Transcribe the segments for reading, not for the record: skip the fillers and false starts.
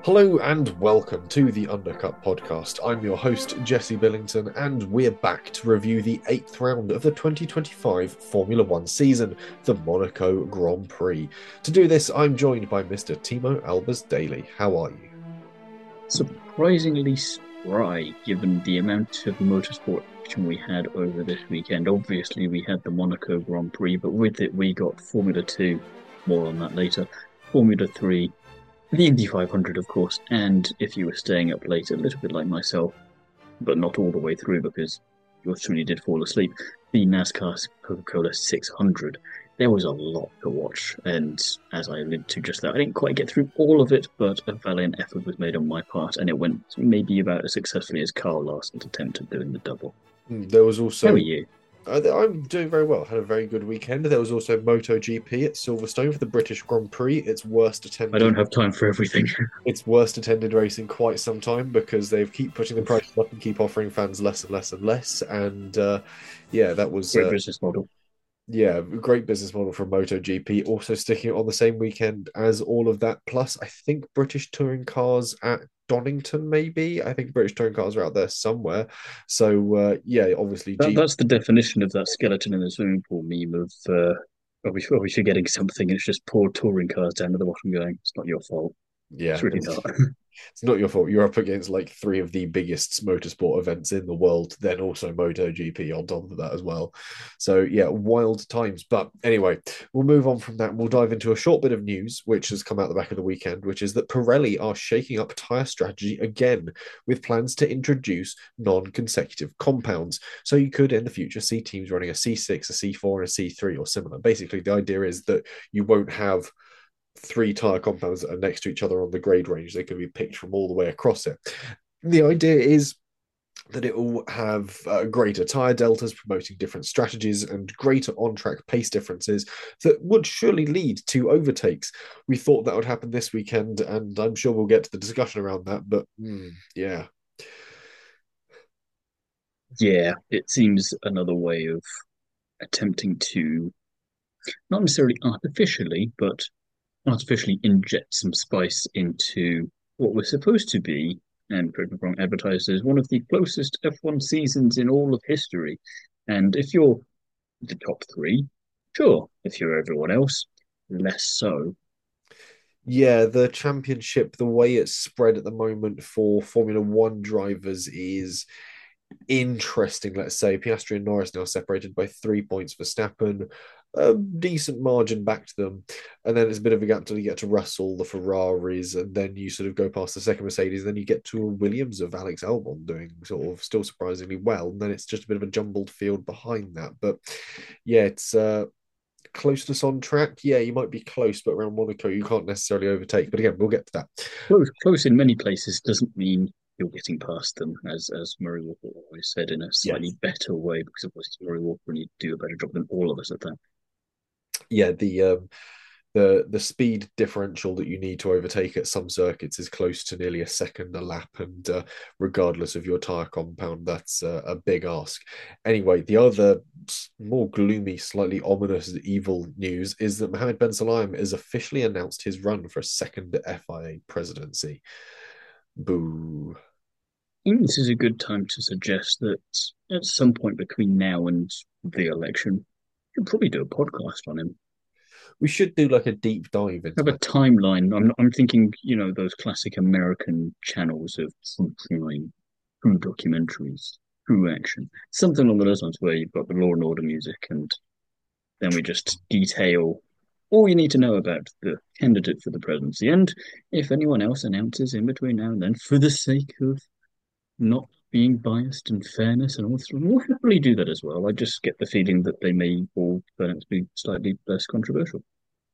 Hello and welcome to the Undercut podcast. I'm your host, Jesse Billington, and we're back to review the eighth round of the 2025 Formula One season, the Monaco Grand Prix. To do this, I'm joined by Mr. Timo Albers Daly. How are you? Surprisingly spry, given the amount of motorsport action we had over this weekend. Obviously, we had the Monaco Grand Prix, but with it, we got Formula 2, more on that later, Formula 3, the Indy 500, of course, and if you were staying up late, a little bit like myself, but not all the way through because yours truly did fall asleep. The NASCAR Coca-Cola 600. There was a lot to watch, and as I alluded to just there, I didn't quite get through all of it, but a valiant effort was made on my part, and it went maybe about as successfully as Carl Larson's attempt at doing the double. There was How are also, you? I'm doing very well. Had a very good weekend. There was also MotoGP at Silverstone for the British Grand Prix. I don't have time for everything. Its worst attended race in quite some time because they keep putting the prices up and keep offering fans less and less and less. And yeah, that was Great business model. yeah, great business model from MotoGP. Also sticking it on the same weekend as all of that. Plus, I think British touring cars at Donington, maybe. I think British touring cars are out there somewhere. So yeah, obviously G. That's the definition of that skeleton in the swimming pool meme of are we forgetting something? It's just poor touring cars down at the bottom going, it's not your fault. It's Yeah, really not. it's not your fault. You're up against like three of the biggest motorsport events in the world, then also MotoGP on top of that as well. So yeah, wild times. But anyway, we'll move on from that. We'll dive into a short bit of news which has come out the back of the weekend, which is that Pirelli are shaking up tyre strategy again with plans to introduce non-consecutive compounds. So you could in the future see teams running a C6, a C4, and a C3 or similar. Basically, the idea is that you won't have three tire compounds that are next to each other on the grade range. They can be picked from all the way across it. The idea is that it will have greater tire deltas, promoting different strategies and greater on track pace differences that would surely lead to overtakes. We thought that would happen this weekend, and I'm sure we'll get to the discussion around that. But yeah, Yeah, it seems another way of attempting to not necessarily artificially, but artificially inject some spice into what was supposed to be, and correct me if I'm wrong, advertised as one of the closest F1 seasons in all of history. And if you're the top three, sure. If you're everyone else, less so. yeah, the championship, the way it's spread at the moment for Formula One drivers is interesting, let's say. Piastri and Norris now separated by 3 points for Verstappen, a decent margin back to them. And then it's a bit of a gap till you get to Russell, the Ferraris, and then you sort of go past the second Mercedes, and then you get to a Williams of Alex Albon doing sort of still surprisingly well. And then it's just a bit of a jumbled field behind that. But yeah, it's closeness on track. Yeah, you might be close, but around Monaco, you can't necessarily overtake. But again, we'll get to that. Close in many places doesn't mean you're getting past them, as Murray Walker always said, in a slightly Yes. better way, because of course it's Murray Walker and he'd do a better job than all of us at that. Yeah, the speed differential that you need to overtake at some circuits is close to nearly a second a lap, and regardless of your tire compound, that's a big ask. Anyway, the other more gloomy, slightly ominous, evil news is that Mohammed Ben Sulayem has officially announced his run for a second FIA presidency. Boo. I think this is a good time to suggest that at some point between now and the election, you could probably do a podcast on him. We should do like a deep dive into Have a that. timeline. I'm thinking, those classic American channels of true crime, true documentaries, true action, something along those lines where you've got the Law and Order music, and then we just detail all you need to know about the candidate for the presidency. And if anyone else announces in between now and then, for the sake of not being biased and fairness and all this, we'll happily do that as well. I just get the feeling that they may all turn out to be slightly less controversial.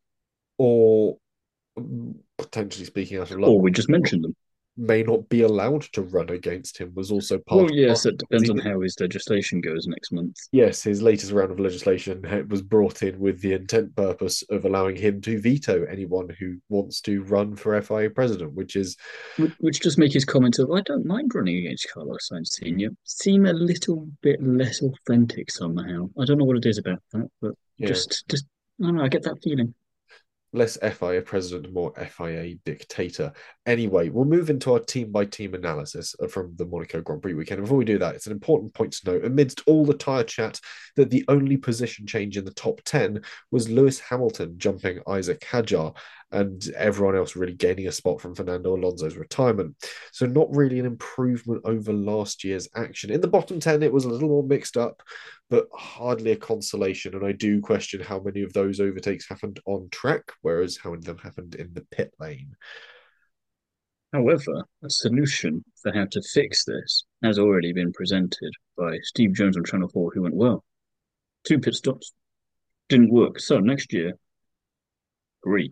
Or potentially speaking out of luck, Or we just mention them. may not be allowed to run against him was also part Well, of yes, the it because depends on how his legislation goes next month. yes, his latest round of legislation was brought in with the intent purpose of allowing him to veto anyone who wants to run for FIA president, which is Which does make his comments of, I don't mind running against Carlos Sainz Sr. seem a little bit less authentic somehow. I don't know what it is about that, but yeah. just I don't know, I get that feeling. Less FIA president, more FIA dictator. Anyway, we'll move into our team by team analysis from the Monaco Grand Prix weekend. Before we do that, it's an important point to note amidst all the tyre chat that the only position change in the top 10 was Lewis Hamilton jumping Isaac Hadjar, and everyone else really gaining a spot from Fernando Alonso's retirement. So, not really an improvement over last year's action. In the bottom 10, it was a little more mixed up, but hardly a consolation. And I do question how many of those overtakes happened on track, whereas how many of them happened in the pit lane. However, a solution for how to fix this has already been presented by Steve Jones on Channel 4, who went, well, 2 pit stops didn't work. So next year, three.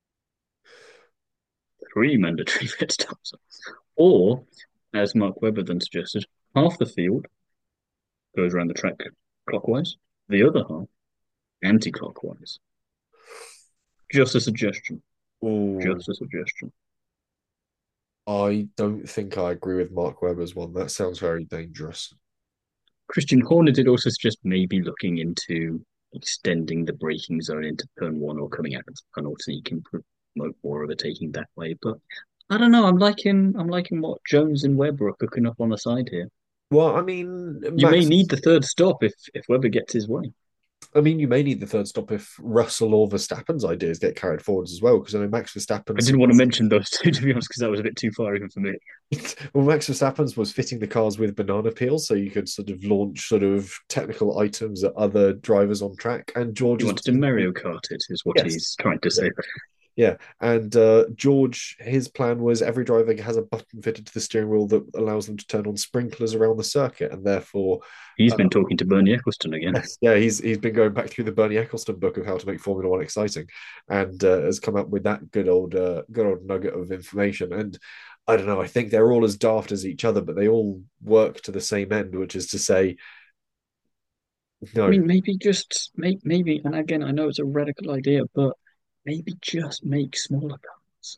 Three mandatory pit stops. Or, as Mark Webber then suggested, half the field goes around the track clockwise, the other half anti-clockwise. Just a suggestion. Oh, Just a suggestion. I don't think I agree with Mark Webber's one. That sounds very dangerous. Christian Horner did also suggest maybe looking into extending the braking zone into turn one or coming out of the tunnel so you can promote more overtaking that way. But I don't know. I'm liking what Jones and Webber are cooking up on the side here. Well, I mean, You may Max. need the third stop if Webber gets his way. I mean, you may need the third stop if Russell or Verstappen's ideas get carried forwards as well, because I know Max I Verstappen's didn't want to mention those two to be honest, because that was a bit too far even for me. well, Max Verstappen's was fitting the cars with banana peels, so you could sort of launch sort of technical items at other drivers on track. And He George's wants to Mario Kart it, is what yes, he's trying to yeah, say. yeah. And George, his plan was every driver has a button fitted to the steering wheel that allows them to turn on sprinklers around the circuit, and therefore, He's uh, been talking to Bernie Eccleston again. yes, yeah, he's been going back through the Bernie Eccleston book of how to make Formula One exciting, and has come up with that good old nugget of information. And I don't know, I think they're all as daft as each other, but they all work to the same end, which is to say, I no, mean, maybe just maybe, and again, I know it's a radical idea, but maybe just make smaller cars.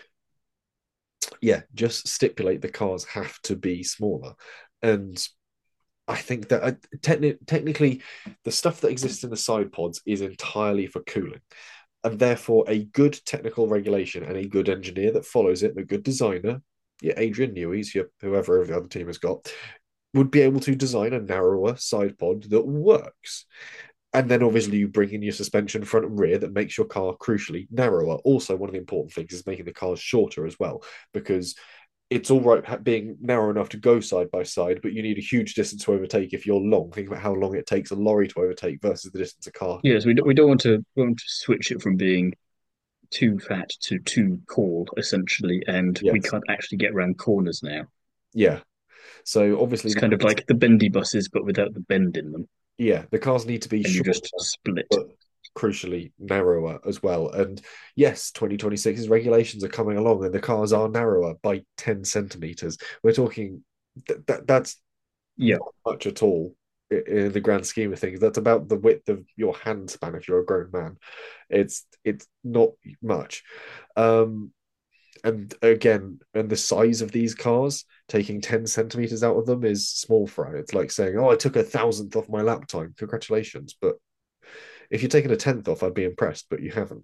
yeah, just stipulate the cars have to be smaller, and I think that technically, the stuff that exists in the side pods is entirely for cooling. And therefore, a good technical regulation and a good engineer that follows it, and a good designer, yeah, Adrian Newey's, whoever the other team has got, would be able to design a narrower side pod that works. And then obviously you bring in your suspension front and rear that makes your car crucially narrower. Also, one of the important things is making the cars shorter as well, because it's all right being narrow enough to go side by side, but you need a huge distance to overtake if you're long. Think about how long it takes a lorry to overtake versus the distance a car. Yes, we don't want to switch it from being too fat to too tall, essentially, and we Yes. can't actually get around corners now. Yeah. So obviously It's kind of like the bendy buses, but without the bend in them, the cars need to be and you shorter, just split. but crucially narrower as well. And yes, 2026's regulations are coming along, and the cars are narrower by 10 centimeters. We're talking that's Yeah, not much at all in the grand scheme of things. That's about the width of your hand span if you're a grown man. It's not much. Um, and again, and the size of these cars, taking 10 centimeters out of them is small fry. It's like saying, oh, I took a thousandth off my lap time. Congratulations. But if you're taking a tenth off, I'd be impressed, but you haven't.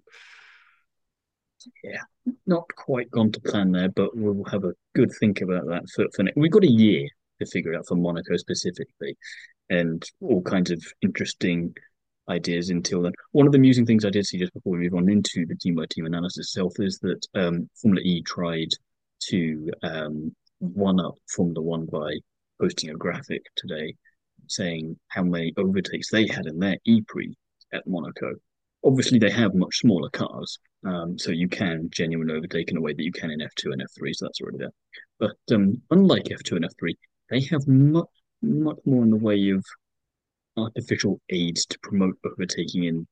yeah, not quite gone to plan there, but we'll have a good think about that for next. We've got a year to figure it out for Monaco specifically, and all kinds of interesting ideas until then. One of the amusing things I did see just before we move on into the team by team analysis itself is that Formula E tried to one up Formula One by posting a graphic today saying how many overtakes they had in their E-Prix at Monaco. Obviously, they have much smaller cars, so you can genuinely overtake in a way that you can in F2 and F3, so that's already there. But unlike F2 and F3, they have much more in the way of artificial aids to promote overtaking in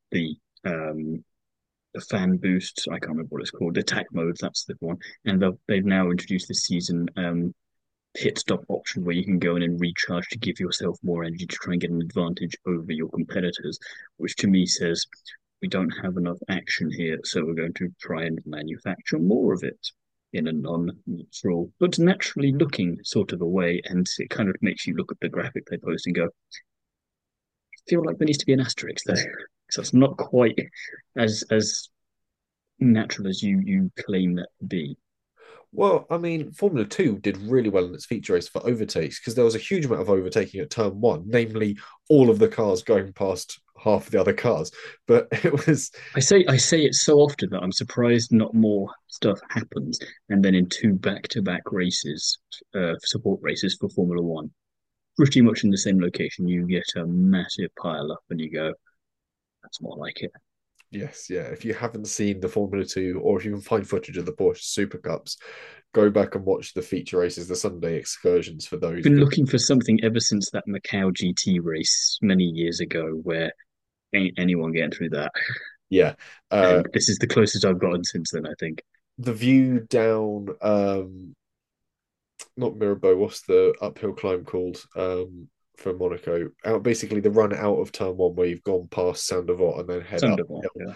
the fan boost. I can't remember what it's called. The attack modes. That's the one. And they've now introduced this season pit stop option where you can go in and recharge to give yourself more energy to try and get an advantage over your competitors, which to me says we don't have enough action here, so we're going to try and manufacture more of it in a non-natural but naturally looking sort of a way, and it kind of makes you look at the graphic they post and go, feel like there needs to be an asterisk there. So it's not quite as natural as you claim that to be. Well, I mean, Formula 2 did really well in its feature race for overtakes because there was a huge amount of overtaking at turn one, namely all of the cars going past half of the other cars. But it was, I say it so often that I'm surprised not more stuff happens. And then in two back-to-back races, support races for Formula One, pretty much in the same location, you get a massive pile up, and you go, "That's more like it." yes, yeah. If you haven't seen the Formula 2 or if you can find footage of the Porsche Super Cups, go back and watch the feature races, the Sunday excursions for those. Been Because, looking for something ever since that Macau GT race many years ago, where ain't anyone getting through that. yeah, uh, And this is the closest I've gotten since then, I think. the view down, not Mirabeau, what's the uphill climb called for Monaco? Out basically the run out of turn one where you've gone past Saint Devant and then head up. Thunderball, yeah.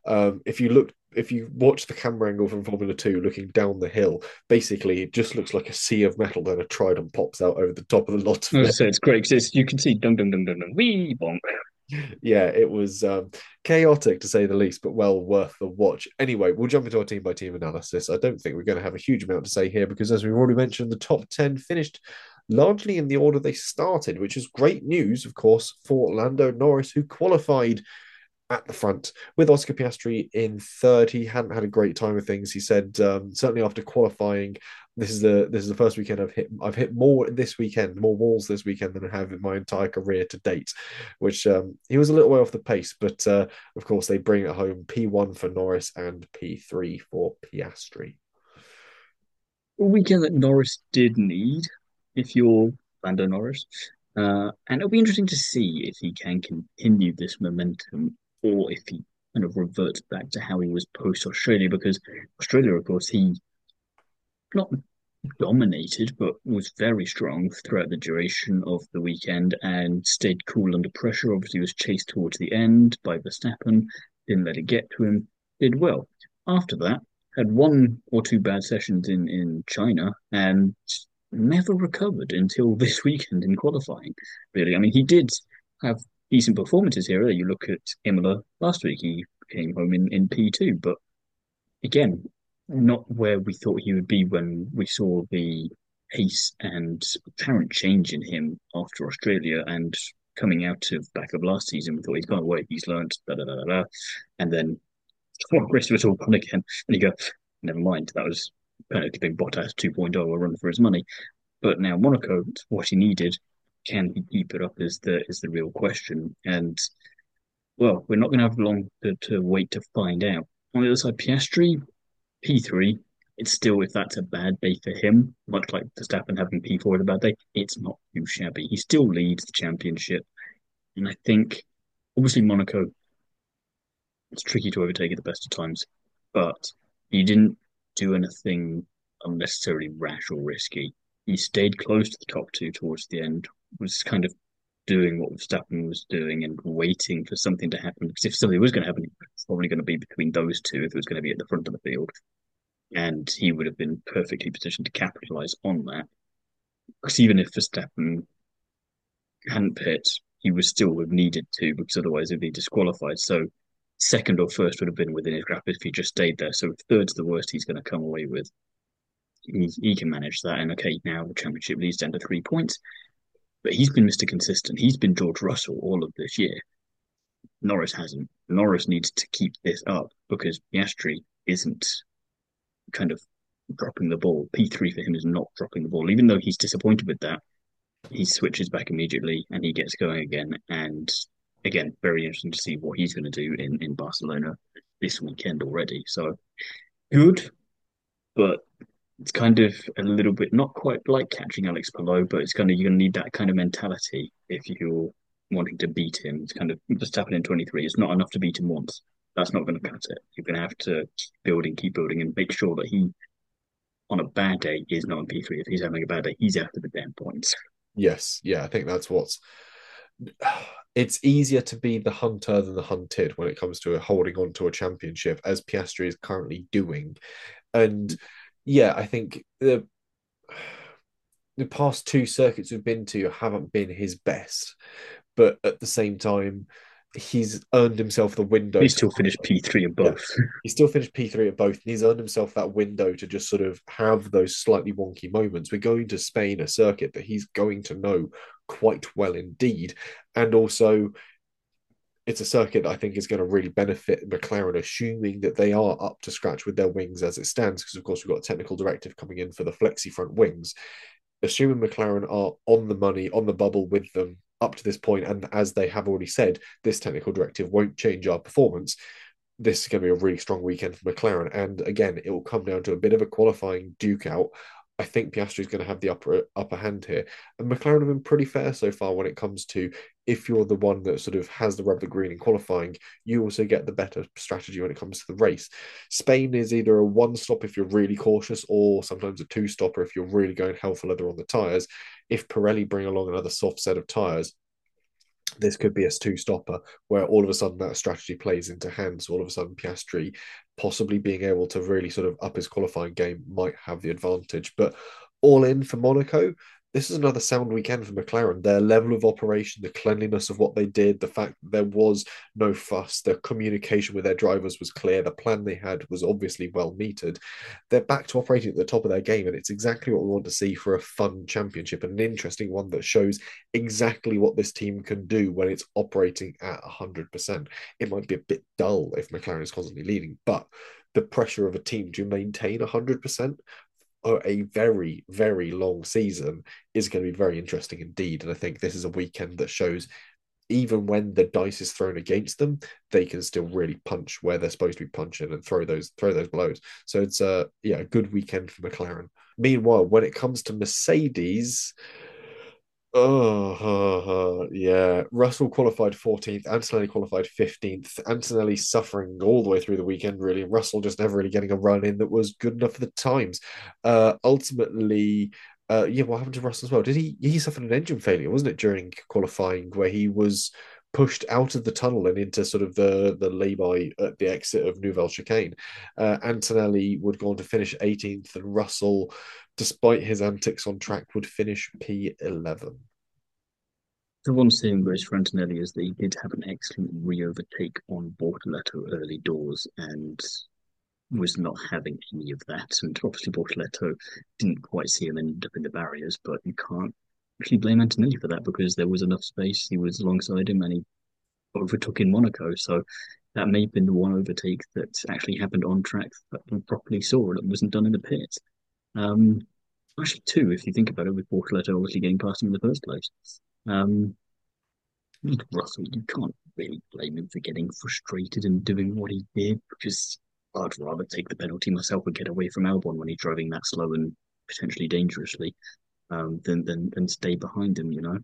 If you watch the camera angle from Formula Two looking down the hill, basically it just looks like a sea of metal. Then a trident pops out over the top of the lot of As I it. said, it's great because you can see dum dum dum dum dum wee bonk. Yeah, it was chaotic to say the least, but well worth the watch. Anyway, we'll jump into our team by team analysis. I don't think we're going to have a huge amount to say here because, as we've already mentioned, the top 10 finished largely in the order they started, which is great news, of course, for Lando Norris, who qualified at the front with Oscar Piastri in third. He hadn't had a great time with things. He said certainly after qualifying, this is the first weekend I've hit more this weekend, more walls this weekend than I have in my entire career to date. Which he was a little way off the pace, but of course they bring it home. P1 for Norris and P3 for Piastri. A weekend that Norris did need, if you're Lando Norris. And it'll be interesting to see if he can continue this momentum or if he kind of reverts back to how he was post Australia, because Australia, of course, he not dominated, but was very strong throughout the duration of the weekend and stayed cool under pressure. Obviously, was chased towards the end by Verstappen, didn't let it get to him, did well. After that, had one or two bad sessions in China and never recovered until this weekend in qualifying. Really, I mean, he did have decent performances here. You look at Imola last week; he came home in P2, but again, not where we thought he would be when we saw the pace and apparent change in him after Australia and coming out of back of last season. We thought he's gone away, he's learned, da da da da, and then well, rest of it all gone again. And you go, never mind, that was penalty being Bottas 2.0, a run for his money. But now Monaco, what he needed, can he keep it up is the real question. And well, we're not going to have long to wait to find out. On the other side, Piastri, P3, it's still, if that's a bad day for him, much like Verstappen having P4 with a bad day, it's not too shabby. He still leads the championship. And I think, obviously, Monaco, it's tricky to overtake at the best of times, but he didn't do anything unnecessarily rash or risky. He stayed close to the top two towards the end, was kind of doing what Verstappen was doing and waiting for something to happen. Because if something was going to happen, it's probably going to be between those two if it was going to be at the front of the field. And he would have been perfectly positioned to capitalize on that. Because even if Verstappen hadn't pit, he would still have needed to, because otherwise he'd be disqualified. So second or first would have been within his grasp if he just stayed there. So if third's the worst he's going to come away with, he can manage that. And okay, now the championship leads down to 3 points, but he's been Mr. Consistent. He's been George Russell all of this year. Norris hasn't. Norris needs to keep this up because Piastri isn't kind of dropping the ball. P3 for him is not dropping the ball. Even though he's disappointed with that, he switches back immediately and he gets going again. And again, very interesting to see what he's going to do in Barcelona this weekend already. So good, but it's kind of a little bit not quite like catching Alex Palou, but it's kind of you're going to need that kind of mentality if you're wanting to beat him. It's kind of just happening in 23. It's not enough to beat him once. That's not going to cut it. You're going to have to keep building, and make sure that he, on a bad day, is not in P3. If he's having a bad day, he's after the damn points. Yes, yeah, I think that's what's. It's easier to be the hunter than the hunted when it comes to holding on to a championship, as Piastri is currently doing. And yeah, I think the past two circuits we've been to haven't been his best, but at the same time, he's earned himself the window He to still finished P3 in yeah. both. He still finished P3 at both, and he's earned himself that window to just sort of have those slightly wonky moments. We're going to Spain, a circuit that he's going to know quite well indeed. And also, it's a circuit that I think is going to really benefit McLaren, assuming that they are up to scratch with their wings as it stands, because of course we've got a technical directive coming in for the flexi front wings. Assuming McLaren are on the money, on the bubble with them up to this point, and as they have already said, this technical directive won't change our performance. This is going to be a really strong weekend for McLaren. And again, it will come down to a bit of a qualifying duke out. I think Piastri is going to have the upper hand here. And McLaren have been pretty fair so far when it comes to if you're the one that sort of has the rubber green in qualifying, you also get the better strategy when it comes to the race. Spain is either a one stop if you're really cautious, or sometimes a two stopper if you're really going hell for leather on the tyres. If Pirelli bring along another soft set of tyres, this could be a two stopper where all of a sudden that strategy plays into hands. So all of a sudden, Piastri possibly being able to really sort of up his qualifying game might have the advantage. But all in for Monaco, this is another sound weekend for McLaren. Their level of operation, the cleanliness of what they did, the fact that there was no fuss, their communication with their drivers was clear, the plan they had was obviously well metered. They're back to operating at the top of their game, and it's exactly what we want to see for a fun championship, an interesting one that shows exactly what this team can do when it's operating at 100%. It might be a bit dull if McLaren is constantly leading, but the pressure of a team to maintain 100% a very, very long season is going to be very interesting indeed. And I think this is a weekend that shows even when the dice is thrown against them, they can still really punch where they're supposed to be punching and throw those blows. So it's a good weekend for McLaren. Meanwhile, when it comes to Mercedes, yeah. Russell qualified 14th. Antonelli qualified 15th. Antonelli suffering all the way through the weekend, really. And Russell just never really getting a run in that was good enough for the times. Ultimately, yeah, what happened to Russell as well? Did he suffered an engine failure, wasn't it, during qualifying, where he was pushed out of the tunnel and into sort of the lay-by at the exit of Nouvelle Chicane. Antonelli would go on to finish 18th, and Russell, despite his antics on track, would finish P11. The one saving grace for Antonelli is that he did have an excellent re-overtake on Bortoleto early doors and was not having any of that. And obviously Bortoleto didn't quite see him end up in the barriers, but you can't actually blame Antonelli for that because there was enough space. He was alongside him and he overtook in Monaco. So that may have been the one overtake that actually happened on track that we properly saw and it wasn't done in the pit. Um, Actually, two, if you think about it, with Bortoleto obviously getting past him in the first place. Um, Russell, you can't really blame him for getting frustrated and doing what he did because I'd rather take the penalty myself and get away from Albon when he's driving that slow and potentially dangerously than stay behind him, you know.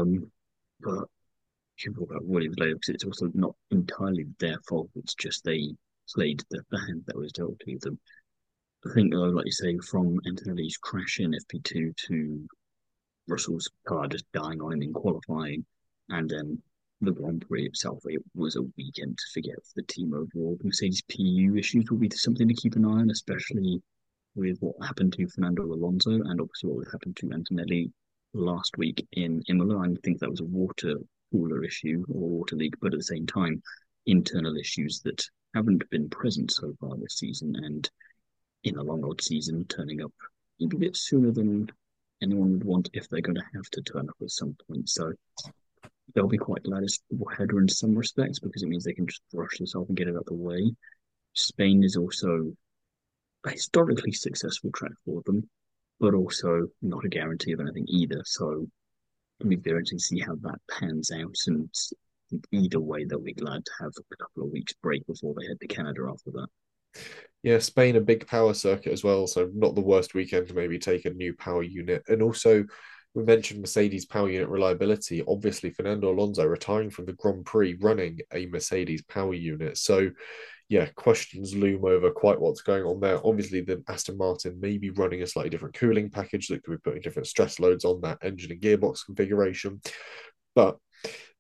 But you talk about Williams later because it's also not entirely their fault. It's just they played the hand that was dealt to them. I think, though, like you say, from Antonelli's crash in FP2 to Russell's car just dying on him in qualifying, and then the Grand Prix itself, it was a weekend to forget for the team overall. Mercedes PU issues will be something to keep an eye on, especially with what happened to Fernando Alonso and obviously what happened to Antonelli last week in Imola. I think that was a water cooler issue or water leak, but at the same time, internal issues that haven't been present so far this season. And in a long odd season, turning up maybe a bit sooner than anyone would want if they're going to have to turn up at some point. So they'll be quite glad it's header in some respects because it means they can just brush this off and get it out of the way. Spain is also a historically successful track for them, but also not a guarantee of anything either. So it'll be very interesting to see how that pans out. And either way, they'll be glad to have a couple of weeks break before they head to Canada after that. Yeah, Spain, a big power circuit as well, so not the worst weekend to maybe take a new power unit. And also, we mentioned Mercedes power unit reliability. Obviously, Fernando Alonso retiring from the Grand Prix running a Mercedes power unit. So, yeah, questions loom over quite what's going on there. Obviously, the Aston Martin may be running a slightly different cooling package that could be putting different stress loads on that engine and gearbox configuration. But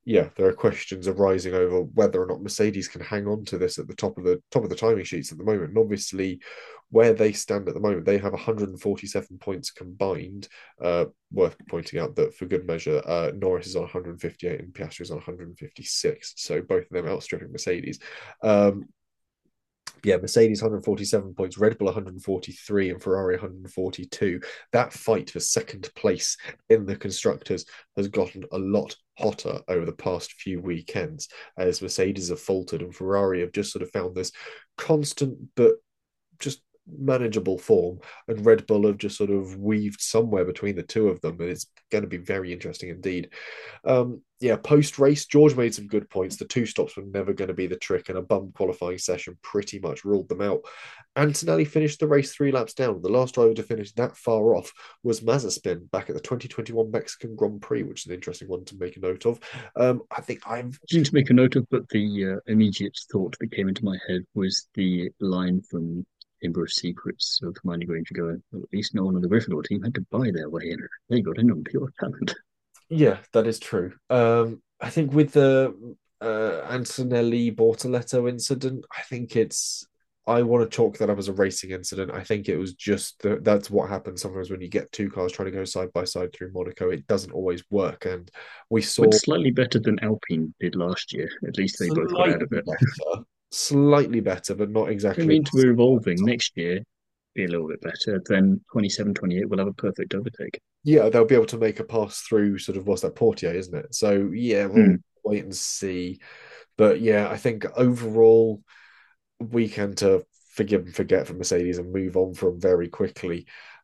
yeah, there are questions arising over whether or not Mercedes can hang on to this at the top of the timing sheets at the moment. And obviously, where they stand at the moment, they have 147 points combined. Worth pointing out that for good measure, Norris is on 158 and Piastri is on 156. So both of them outstripping Mercedes. Um, yeah, Mercedes 147 points, Red Bull 143, and Ferrari 142. That fight for second place in the constructors has gotten a lot hotter over the past few weekends as Mercedes have faltered and Ferrari have just sort of found this constant but just manageable form, and Red Bull have just sort of weaved somewhere between the two of them, and it's going to be very interesting indeed. Yeah, post race, George made some good points. The two stops were never going to be the trick, and a bum qualifying session pretty much ruled them out. Antonelli finished the race 3 laps down. The last driver to finish that far off was Mazepin back at the 2021 Mexican Grand Prix, which is an interesting one to make a note of. I think I've Something to make a note of, but the immediate thought that came into my head was the line from Chamber of Secrets of Hermione Granger going, well, at least no one on the Gryffindor team had to buy their way in. They got in on pure talent. Yeah, that is true. I think with the Antonelli Bortoletto incident, I think I want to chalk that up as a racing incident. I think it was just that's what happens sometimes when you get two cars trying to go side by side through Monaco. It doesn't always work, and we But saw slightly better than Alpine did last year. At least they both got out of slightly it. better, slightly better, but not I exactly. mean, we're evolving. Next year, be a little bit better. Then 27, 28, we'll have a perfect overtake. Yeah, they'll be able to make a pass through sort of what's that Portier, isn't it? So yeah, we'll Hmm. wait and see. But yeah, I think overall we can to forgive and forget for Mercedes and move on from very quickly.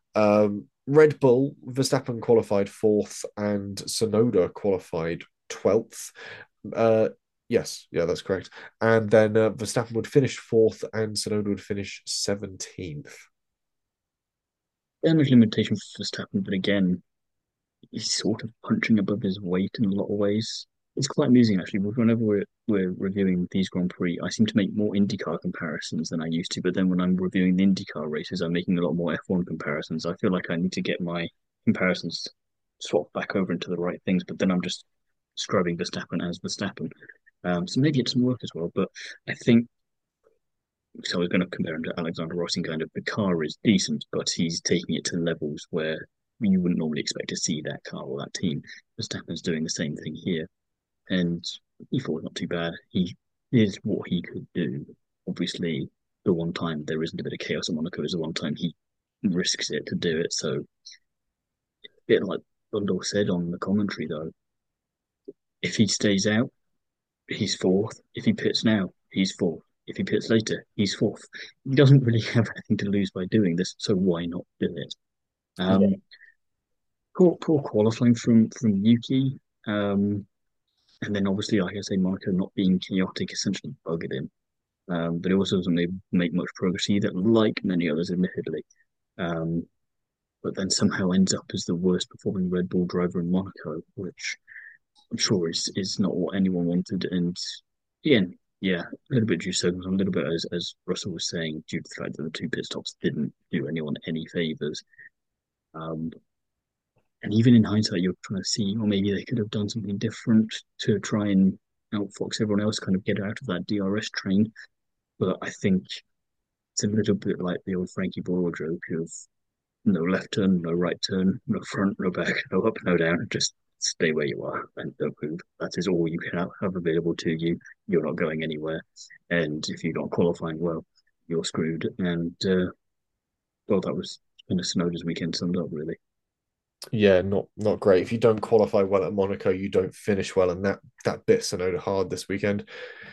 Red Bull, Verstappen qualified fourth and Sonoda qualified 12th. Uh, yes, yeah, that's correct. And then Verstappen would finish fourth and Sonoda would finish 17th. Damage limitation for Verstappen, but again, he's sort of punching above his weight in a lot of ways. It's quite amusing actually. Whenever we're reviewing these Grand Prix, I seem to make more IndyCar comparisons than I used to. But then when I'm reviewing the IndyCar races, I'm making a lot more F1 comparisons. I feel like I need to get my comparisons swapped back over into the right things. But then I'm just describing Verstappen as Verstappen. So maybe it doesn't work as well. But I think so. I was going to compare him to Alexander Rossi. Kind of the car is decent, but he's taking it to levels where you wouldn't normally expect to see that car or that team. Verstappen's doing the same thing here, and he thought not too bad. He is what he could do. Obviously, the one time there isn't a bit of chaos in Monaco is the one time he risks it to do it. So, a bit like Bundle said on the commentary, though, if he stays out, he's fourth. If he pits now, he's fourth. If he pits later, he's fourth. He doesn't really have anything to lose by doing this, so why not do it? Yeah, Um, poor qualifying from Yuki. And then obviously, like I say, Monaco not being chaotic essentially buggered him. But it also doesn't make much progress either, like many others, admittedly. Um, but then somehow ends up as the worst performing Red Bull driver in Monaco, which I'm sure is not what anyone wanted. And again, yeah, a little bit due to circumstance, a little bit as Russell was saying, due to the fact that the two pit stops didn't do anyone any favors. Um, and even in hindsight, you're trying to see, or maybe they could have done something different to try and outfox everyone else, kind of get out of that DRS train. But I think it's a little bit like the old Frankie Boyle joke of no left turn, no right turn, no front, no back, no up, no down. Just stay where you are and don't move. That is all you can have available to you. You're not going anywhere. And if you're not qualifying well, you're screwed. And well, that was kind of Snowden's weekend summed up, really. yeah, not great. If you don't qualify well at Monaco, you don't finish well, and that bit Sonoda hard this weekend.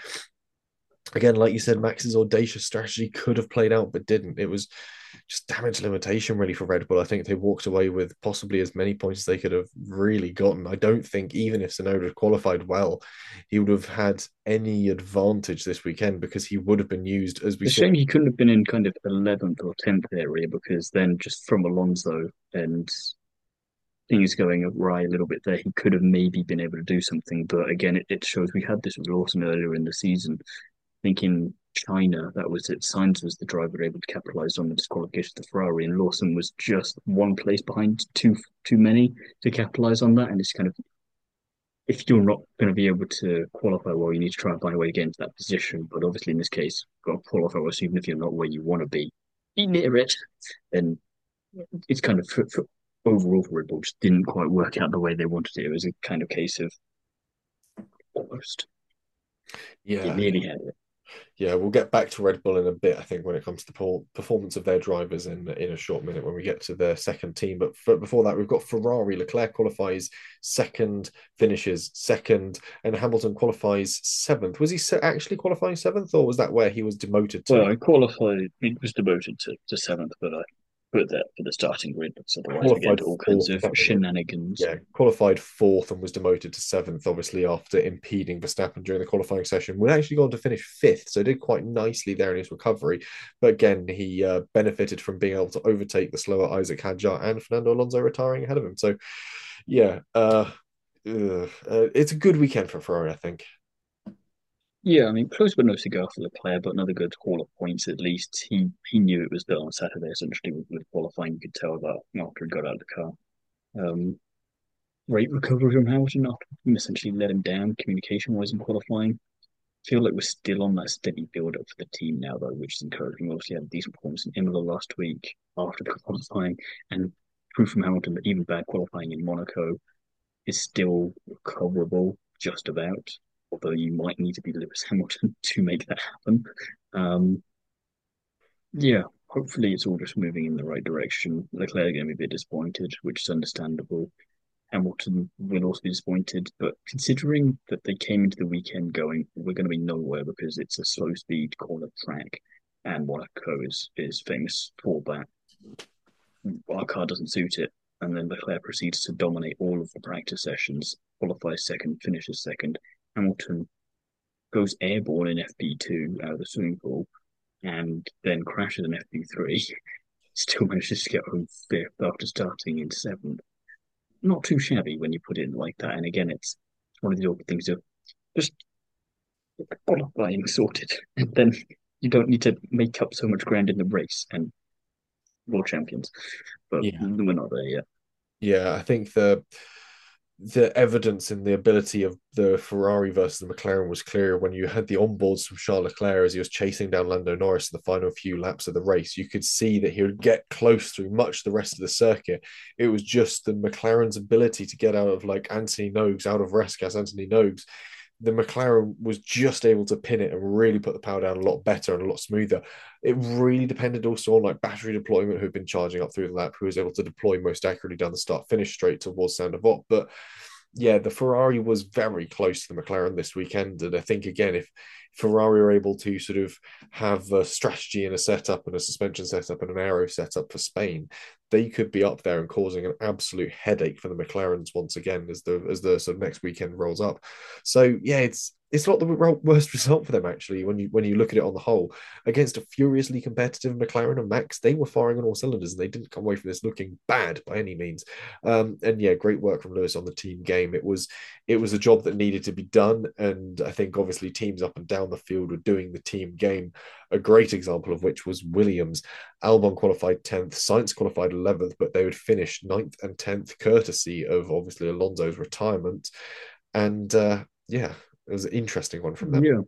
Again, like you said, Max's audacious strategy could have played out, but didn't. It was just damage limitation, really, for Red Bull. I think they walked away with possibly as many points as they could have really gotten. I don't think, even if Sonoda had qualified well, he would have had any advantage this weekend because he would have been used, as we It's a saw. shame he couldn't have been in kind of 11th or 10th area because then just from Alonso and things going awry a little bit there, he could have maybe been able to do something. But again, it shows we had this with Lawson earlier in the season. I think in China, that was it. Sainz was the driver able to capitalize on the disqualification of the Ferrari, and Lawson was just one place behind too many to capitalize on that. And it's kind of if you're not going to be able to qualify well, you need to try and find a way to get into that position. But obviously, in this case, you've got to qualify well. So even if you're not where you want to be near it, then it's kind of overall for Red Bull just didn't quite work out the way they wanted it. It was a kind of case of almost you Yeah, nearly had it. yeah, we'll get back to Red Bull in a bit, I think, when it comes to the performance of their drivers in a short minute when we get to their second team. But before that, we've got Ferrari. Leclerc qualifies second, finishes second, and Hamilton qualifies seventh. Was he actually qualifying seventh, or was that where he was demoted to? Well, I qualified. It was demoted to seventh, but I put that for the starting grid. Because otherwise, we get Qualified into all kinds fourth. of shenanigans. Yeah, qualified fourth and was demoted to seventh, obviously after impeding Verstappen during the qualifying session. Would actually gone to finish fifth, so did quite nicely there in his recovery. But again, he benefited from being able to overtake the slower Isaac Hadjar and Fernando Alonso retiring ahead of him. So, yeah, it's a good weekend for Ferrari, I think. Yeah, I mean, close but no cigar for Leclerc, but another good haul of points at least. He knew it was done on Saturday, essentially, with qualifying. You could tell that after he got out of the car. Um, Great recovery from Hamilton after him essentially let him down communication wise in qualifying. I feel like we're still on that steady build up for the team now, though, which is encouraging. Obviously, had a decent performance in Imola last week after the qualifying, and proof from Hamilton that even bad qualifying in Monaco is still recoverable, just about. Although you might need to be Lewis Hamilton to make that happen. Um, yeah, hopefully it's all just moving in the right direction. Leclerc going to be a bit disappointed, which is understandable. Hamilton will also be disappointed, but considering that they came into the weekend going, we're going to be nowhere because it's a slow speed corner track, and Monaco is famous for that. Our car doesn't suit it, and then Leclerc proceeds to dominate all of the practice sessions, qualifies second, finishes second. Hamilton goes airborne in FP2 out of the swimming pool, and then crashes in FP3. Still manages to get home fifth after starting in seventh. Not too shabby when you put it in like that. And again, it's one of the awkward things of just qualifying sorted, and then you don't need to make up so much ground in the race and world champions. But Yeah. we're not there yet. Yeah, I think the evidence in the ability of the Ferrari versus the McLaren was clear when you had the onboards from Charles Leclerc as he was chasing down Lando Norris in the final few laps of the race. You could see that he would get close through much of the rest of the circuit. It was just the McLaren's ability to get out of like Anthony Nogues, out of rest as Anthony Nogues. The McLaren was just able to pin it and really put the power down a lot better and a lot smoother. It really depended also on like battery deployment, who've been charging up through the lap, who was able to deploy most accurately down the start finish straight towards Sainte Devote. But yeah, the Ferrari was very close to the McLaren this weekend. And I think, again, if Ferrari are able to sort of have a strategy and a setup and a suspension setup and an aero setup for Spain, they could be up there and causing an absolute headache for the McLarens once again as the sort of next weekend rolls up. So yeah, it's not the worst result for them actually when you look at it on the whole. Against a furiously competitive McLaren and Max, they were firing on all cylinders and they didn't come away from this looking bad by any means. And yeah, great work from Lewis on the team game. It was a job that needed to be done, and I think obviously teams up and down the field were doing the team game. A great example of which was Williams. Albon qualified 10th, Sainz qualified 11th, but they would finish 9th and 10th, courtesy of obviously Alonso's retirement. And yeah, it was an interesting one from them. Yeah.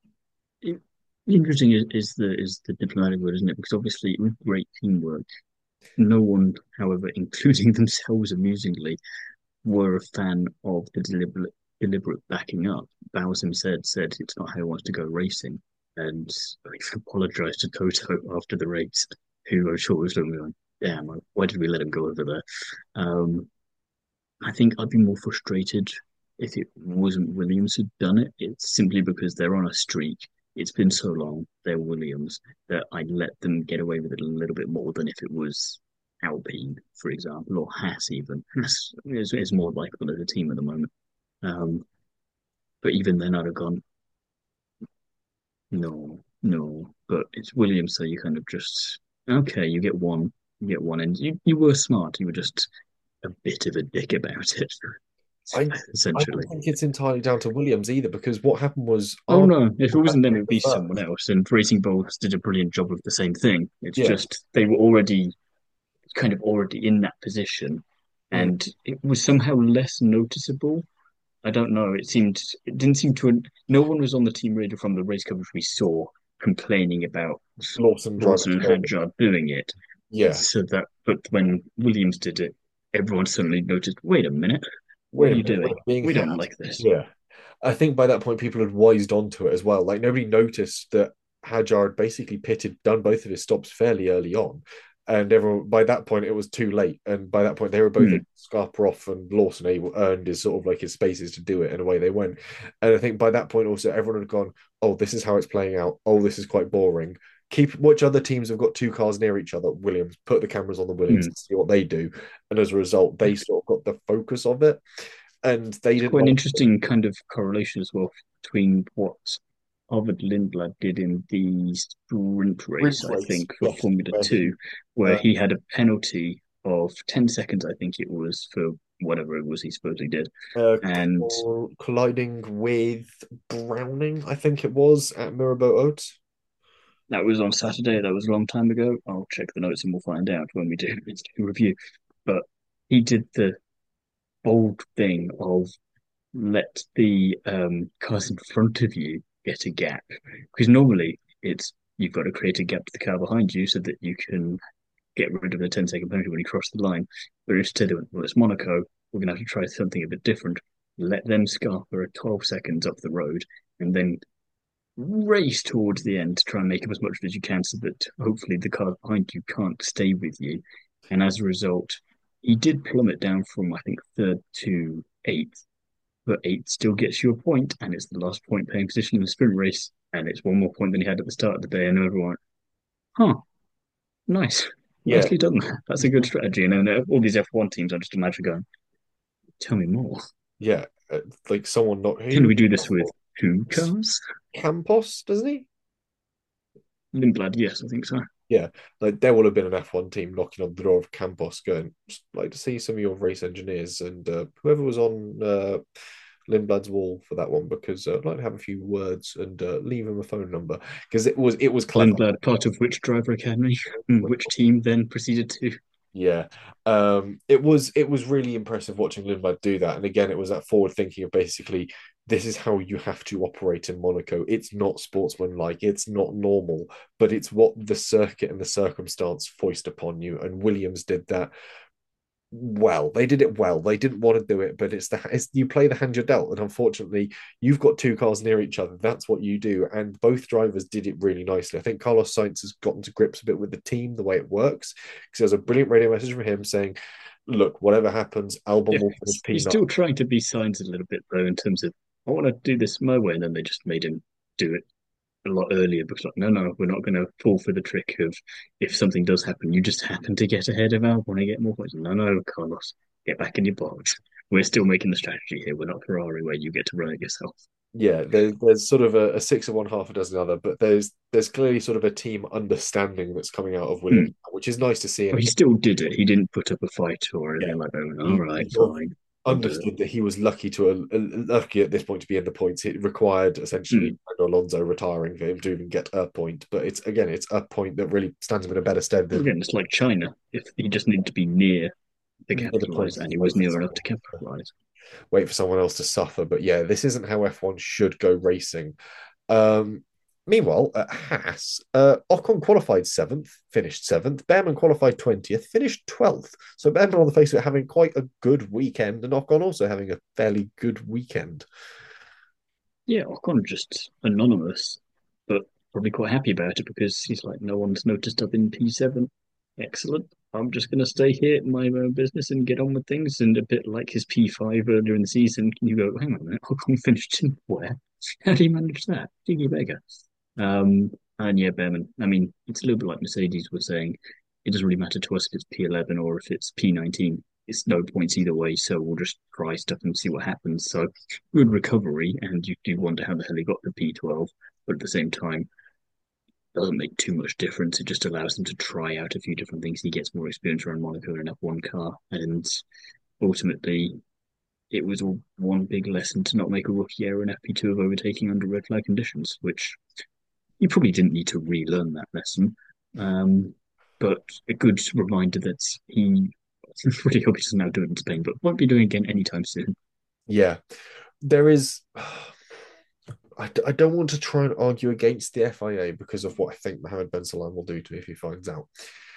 It, interesting is the diplomatic word, isn't it? Because obviously, with great teamwork, no one, however, including themselves, amusingly, were a fan of the deliberate backing up. Bowsim said it's not how he wants to go racing, and he apologized to Toto after the race, who I'm sure was looking like, damn, why did we let him go over there? Um, I think I'd be more frustrated if it wasn't Williams who'd done it. It's simply because they're on a streak. It's been so long, they're Williams, that I'd let them get away with it a little bit more than if it was Alpine, for example, or Haas even. Haas is more likable as a team at the moment. Um, but even then, I'd have gone, no, no. But it's Williams, so you kind of just, okay, you get one, and you were smart. You were just a bit of a dick about it, I I don't essentially. think it's entirely down to Williams either, because what happened was Oh our no, if it wasn't them, it would be someone first. else. And Racing Bulls did a brilliant job of the same thing. It's Yeah. just they were already kind of already in that position, Mm. and it was somehow less noticeable. I don't know. It didn't seem to. No one was on the team radio from the race coverage we saw complaining about Lawson driving Lawson and terrible. Hadjar doing it. Yeah. So that, but when Williams did it, everyone suddenly noticed. Wait a minute, what Wait are a you minute, we're doing? being We hit. don't like this. Yeah. I think by that point people had wised onto it as well. Like nobody noticed that Hadjar had basically done both of his stops fairly early on. And everyone by that point it was too late. And by that point they were both Hmm. able to scarper off and Lawson earned his sort of like his spaces to do it and away they went. And I think by that point also everyone had gone, oh, this is how it's playing out. Oh, this is quite boring. Keep which other teams have got two cars near each other. Williams, put the cameras on the Williams Hmm. and see what they do. And as a result, they sort of got the focus of it and they It's didn't quite an mind. interesting kind of correlation as well between what Harvard Lindblad did in the sprint race, Sprint I race, think, for yes, Formula where he Two, where uh, he had a penalty of 10 seconds, I think it was, for whatever it was he supposedly did. And colliding with Browning, I think it was at Mirabeau Oaks. that was on Saturday. That was a long time ago. I'll check the notes and we'll find out when we do the review. But he did the bold thing of let the cars in front of you get a gap. Because normally it's you've got to create a gap to the car behind you so that you can get rid of the 10-second penalty when you cross the line. But instead of, well, it's Monaco, we're going to have to try something a bit different. Let them scarper at 12 seconds up the road and then race towards the end to try and make up as much as you can so that hopefully the car behind you can't stay with you. And as a result, he did plummet down from, I think, third to eighth, but eighth still gets you a point, and it's the last point paying position in the sprint race, and it's one more point than he had at the start of the day. And everyone, huh, nice, Yeah, nicely done. That's a good strategy. And then all these F1 teams, I just imagine going, tell me more. yeah, like someone not Can who we do this with two cars? Campos, doesn't he? Lindblad, yes, I think so. Yeah, like there will have been an F1 team knocking on the door of Campos, going, "Just like to see some of your race engineers and whoever was on Lindblad's wall for that one because I'd like to have a few words and leave him a phone number because it was clever. Lindblad, part of which driver academy, which team then proceeded to. Yeah, it was really impressive watching Lindblad do that, and again, it was that forward thinking of basically this is how you have to operate in Monaco. It's not sportsmanlike, it's not normal, but it's what the circuit and the circumstance foist upon you. And Williams did that well. They did it well. They didn't want to do it, but it's you play the hand you're dealt, and unfortunately, you've got two cars near each other. That's what you do, and both drivers did it really nicely. I think Carlos Sainz has gotten to grips a bit with the team, the way it works, because there's a brilliant radio message from him saying, "Look, whatever happens, Albon Yeah, will finish he's P9." still trying to be signs a little bit though, in terms of I want to do this my way, and then they just made him do it a lot earlier because like, no, no, we're not going to fall for the trick of if something does happen, you just happen to get ahead of Albon and get more points. No, no, Carlos, get back in your box. We're still making the strategy here. We're not Ferrari where you get to run it yourself. Yeah, there's sort of a six of one, half a dozen other, but there's clearly sort of a team understanding that's coming out of Williams, Hmm. which is nice to see. And Well, he again, still did it. He didn't put up a fight or yeah, anything like that. All he right, sort of fine, I'll do it. understood that he was lucky at this point to be in the points. It required essentially Hmm. Alonso retiring for him to even get a point, but it's a point that really stands him in a better stead than Again, it's like China. If he just needed to be near to the capitalize, points. and he was near enough to capitalize. Wait for someone else to suffer. But yeah, this isn't how F1 should go racing. Um, Meanwhile, at Haas, Ocon qualified seventh, finished seventh. Behrman qualified 20th, finished 12th. So Behrman on the face of it having quite a good weekend, and Ocon also having a fairly good weekend. Yeah, Ocon just anonymous, but probably quite happy about it because he's like, no one's noticed up in P7. Excellent. I'm just going to stay here, mind my own business, and get on with things. And a bit like his P5 earlier in the season, you go, hang on a minute, Ocon finished in where? How do you manage that? Diggy beggar. And yeah, Behrman. I mean, it's a little bit like Mercedes was saying. It doesn't really matter to us if it's P11 or if it's P19. It's no points either way, so we'll just try stuff and see what happens. So good recovery, and you do wonder how the hell he got the P12, but at the same time, doesn't make too much difference. It just allows him to try out a few different things. He gets more experience around Monaco in an F1 car, and ultimately, it was all one big lesson to not make a rookie error in FP2 of overtaking under red flag conditions, which you probably didn't need to relearn that lesson. Um, but a good reminder that he really hope he doesn't now do it in Spain, but won't be doing it again anytime soon. Yeah. there is. I don't want to try and argue against the FIA because of what I think Mohammed Ben Salam will do to me if he finds out.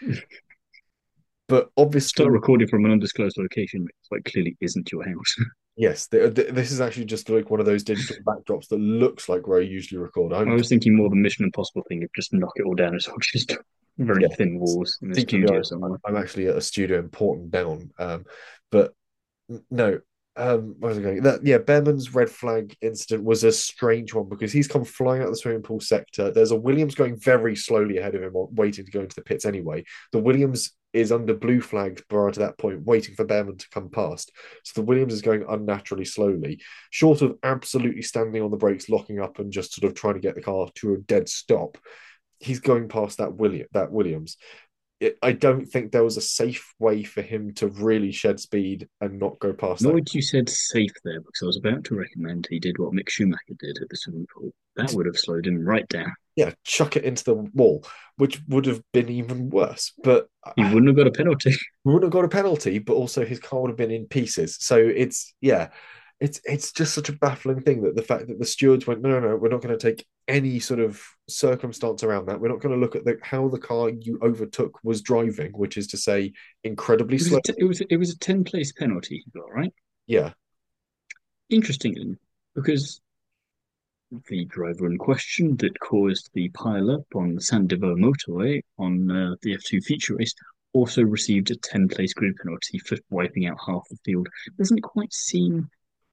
But Start obviously, recording from an undisclosed location, which like clearly isn't your house. yes, this is actually just like one of those digital backdrops that looks like where I usually record. I I'm was thinking more the Mission Impossible thing of just knock it all down. It's all just very Yeah, thin walls in a think to be studio honest, somewhere. I'm actually at a studio in Porton Down. But no, where was I going? That yeah, Behrman's red flag incident was a strange one because he's come flying out the swimming pool sector. There's a Williams going very slowly ahead of him, waiting to go into the pits anyway. The Williams is under blue flags prior to that point, waiting for Behrman to come past. So the Williams is going unnaturally slowly, short of absolutely standing on the brakes, locking up, and just sort of trying to get the car to a dead stop. He's going past that Williams. I don't think there was a safe way for him to really shed speed and not go past that. Annoyed you said safe there because I was about to recommend he did what Mick Schumacher did at the swimming pool. That would have slowed him right down. Yeah, chuck it into the wall, which would have been even worse. But He wouldn't have got a penalty. we wouldn't have got a penalty, but also his car would have been in pieces. So it's yeah, it's just such a baffling thing that the fact that the stewards went, no, we're not going to take any sort of circumstance around that. We're not going to look at how the car you overtook was driving, which is to say, incredibly It was a slow. it was a 10 place penalty he got, right? Yeah, Interestingly, because the driver in question that caused the pile-up on the Sandivo motorway on the F2 feature race also received a 10-place grid penalty for wiping out half the field. Doesn't quite seem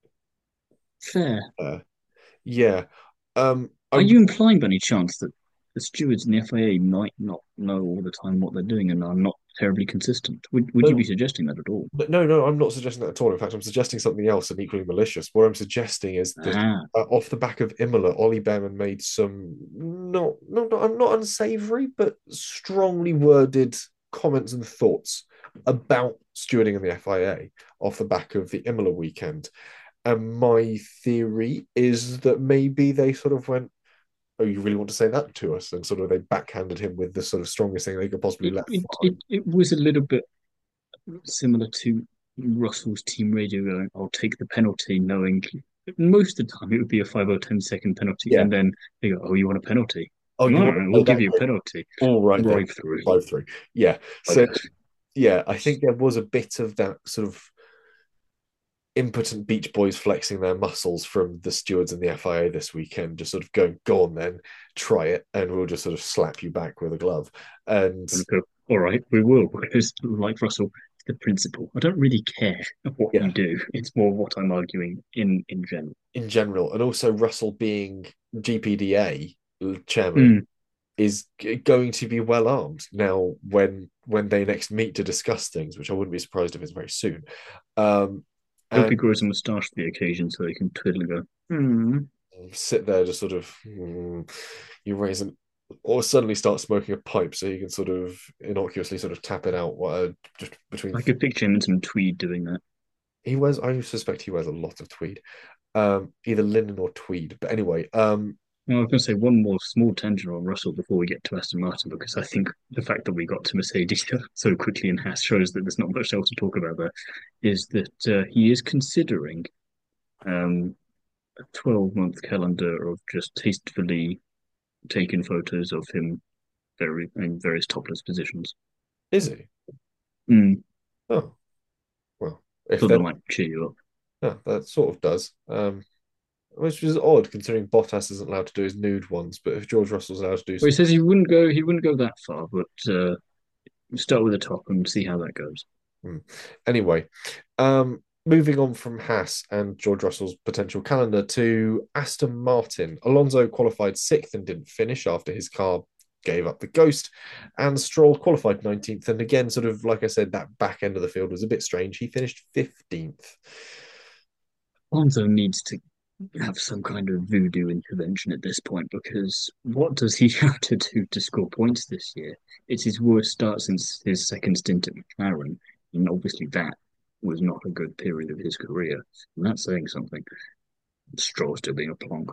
fair. uh, yeah. Are you implying by any chance that the stewards in the FIA might not know all the time what they're doing and are not terribly consistent? Would you be no, suggesting that at all? no, I'm not suggesting that at all. In fact, I'm suggesting something else and equally malicious. What I'm suggesting is that Ah, off the back of Imola, Ollie Behrman made some not unsavory, but strongly worded comments and thoughts about stewarding in the FIA off the back of the Imola weekend. And my theory is that maybe they sort of went, "Oh, you really want to say that to us?" And sort of they backhanded him with the sort of strongest thing they could possibly let fly. it was a little bit similar to Russell's team radio going, I'll take the penalty, knowing most of the time it would be a 5 or 10-second penalty. Yeah. And then they go, oh, you want a penalty? Oh, All you want right, to we'll play give that you a game? penalty. All right then, Drive through. 5-3. Yeah. So Bugger. yeah, I think there was a bit of that sort of impotent Beach Boys flexing their muscles from the stewards in the FIA this weekend, just sort of going, go on then, try it, and we'll just sort of slap you back with a glove. And And go, all right, we will, because like Russell, the principle. I don't really care what yeah, you do. It's more what I'm arguing in general. in general, and also Russell being GPDA chairman Mm. is going to be well armed now when they next meet to discuss things, which I wouldn't be surprised if it's very soon. Hope he And grows a moustache for the occasion so he can twiddle and go, hmm. sit there just sort of you raise an or suddenly start smoking a pipe so you can sort of innocuously sort of tap it out just between I could picture him in some tweed doing that. he wears I suspect he wears a lot of tweed either linen or tweed but anyway Well, I was going to say one more small tangent on Russell before we get to Aston Martin, because I think the fact that we got to Mercedes so quickly in Haas shows that there's not much else to talk about there, is that he is considering a 12-month calendar of just tastefully taking photos of him in various topless positions. is he Mm, oh well if thought that then might cheer you up. yeah, that sort of does which is odd considering Bottas isn't allowed to do his nude ones but if George Russell's allowed to do Well, he some says he wouldn't go that far, but start with the top and see how that goes. Anyway, moving on from Haas and George Russell's potential calendar to Aston Martin. Alonso qualified sixth and didn't finish after his car gave up the ghost, and Stroll qualified 19th. And again, sort of like I said, that back end of the field was a bit strange. He finished 15th. Alonso needs to have some kind of voodoo intervention at this point, because what does he have to do to score points this year? It's his worst start since his second stint at McLaren, and obviously that was not a good period of his career. And that's saying something. Stroll still being a plonk.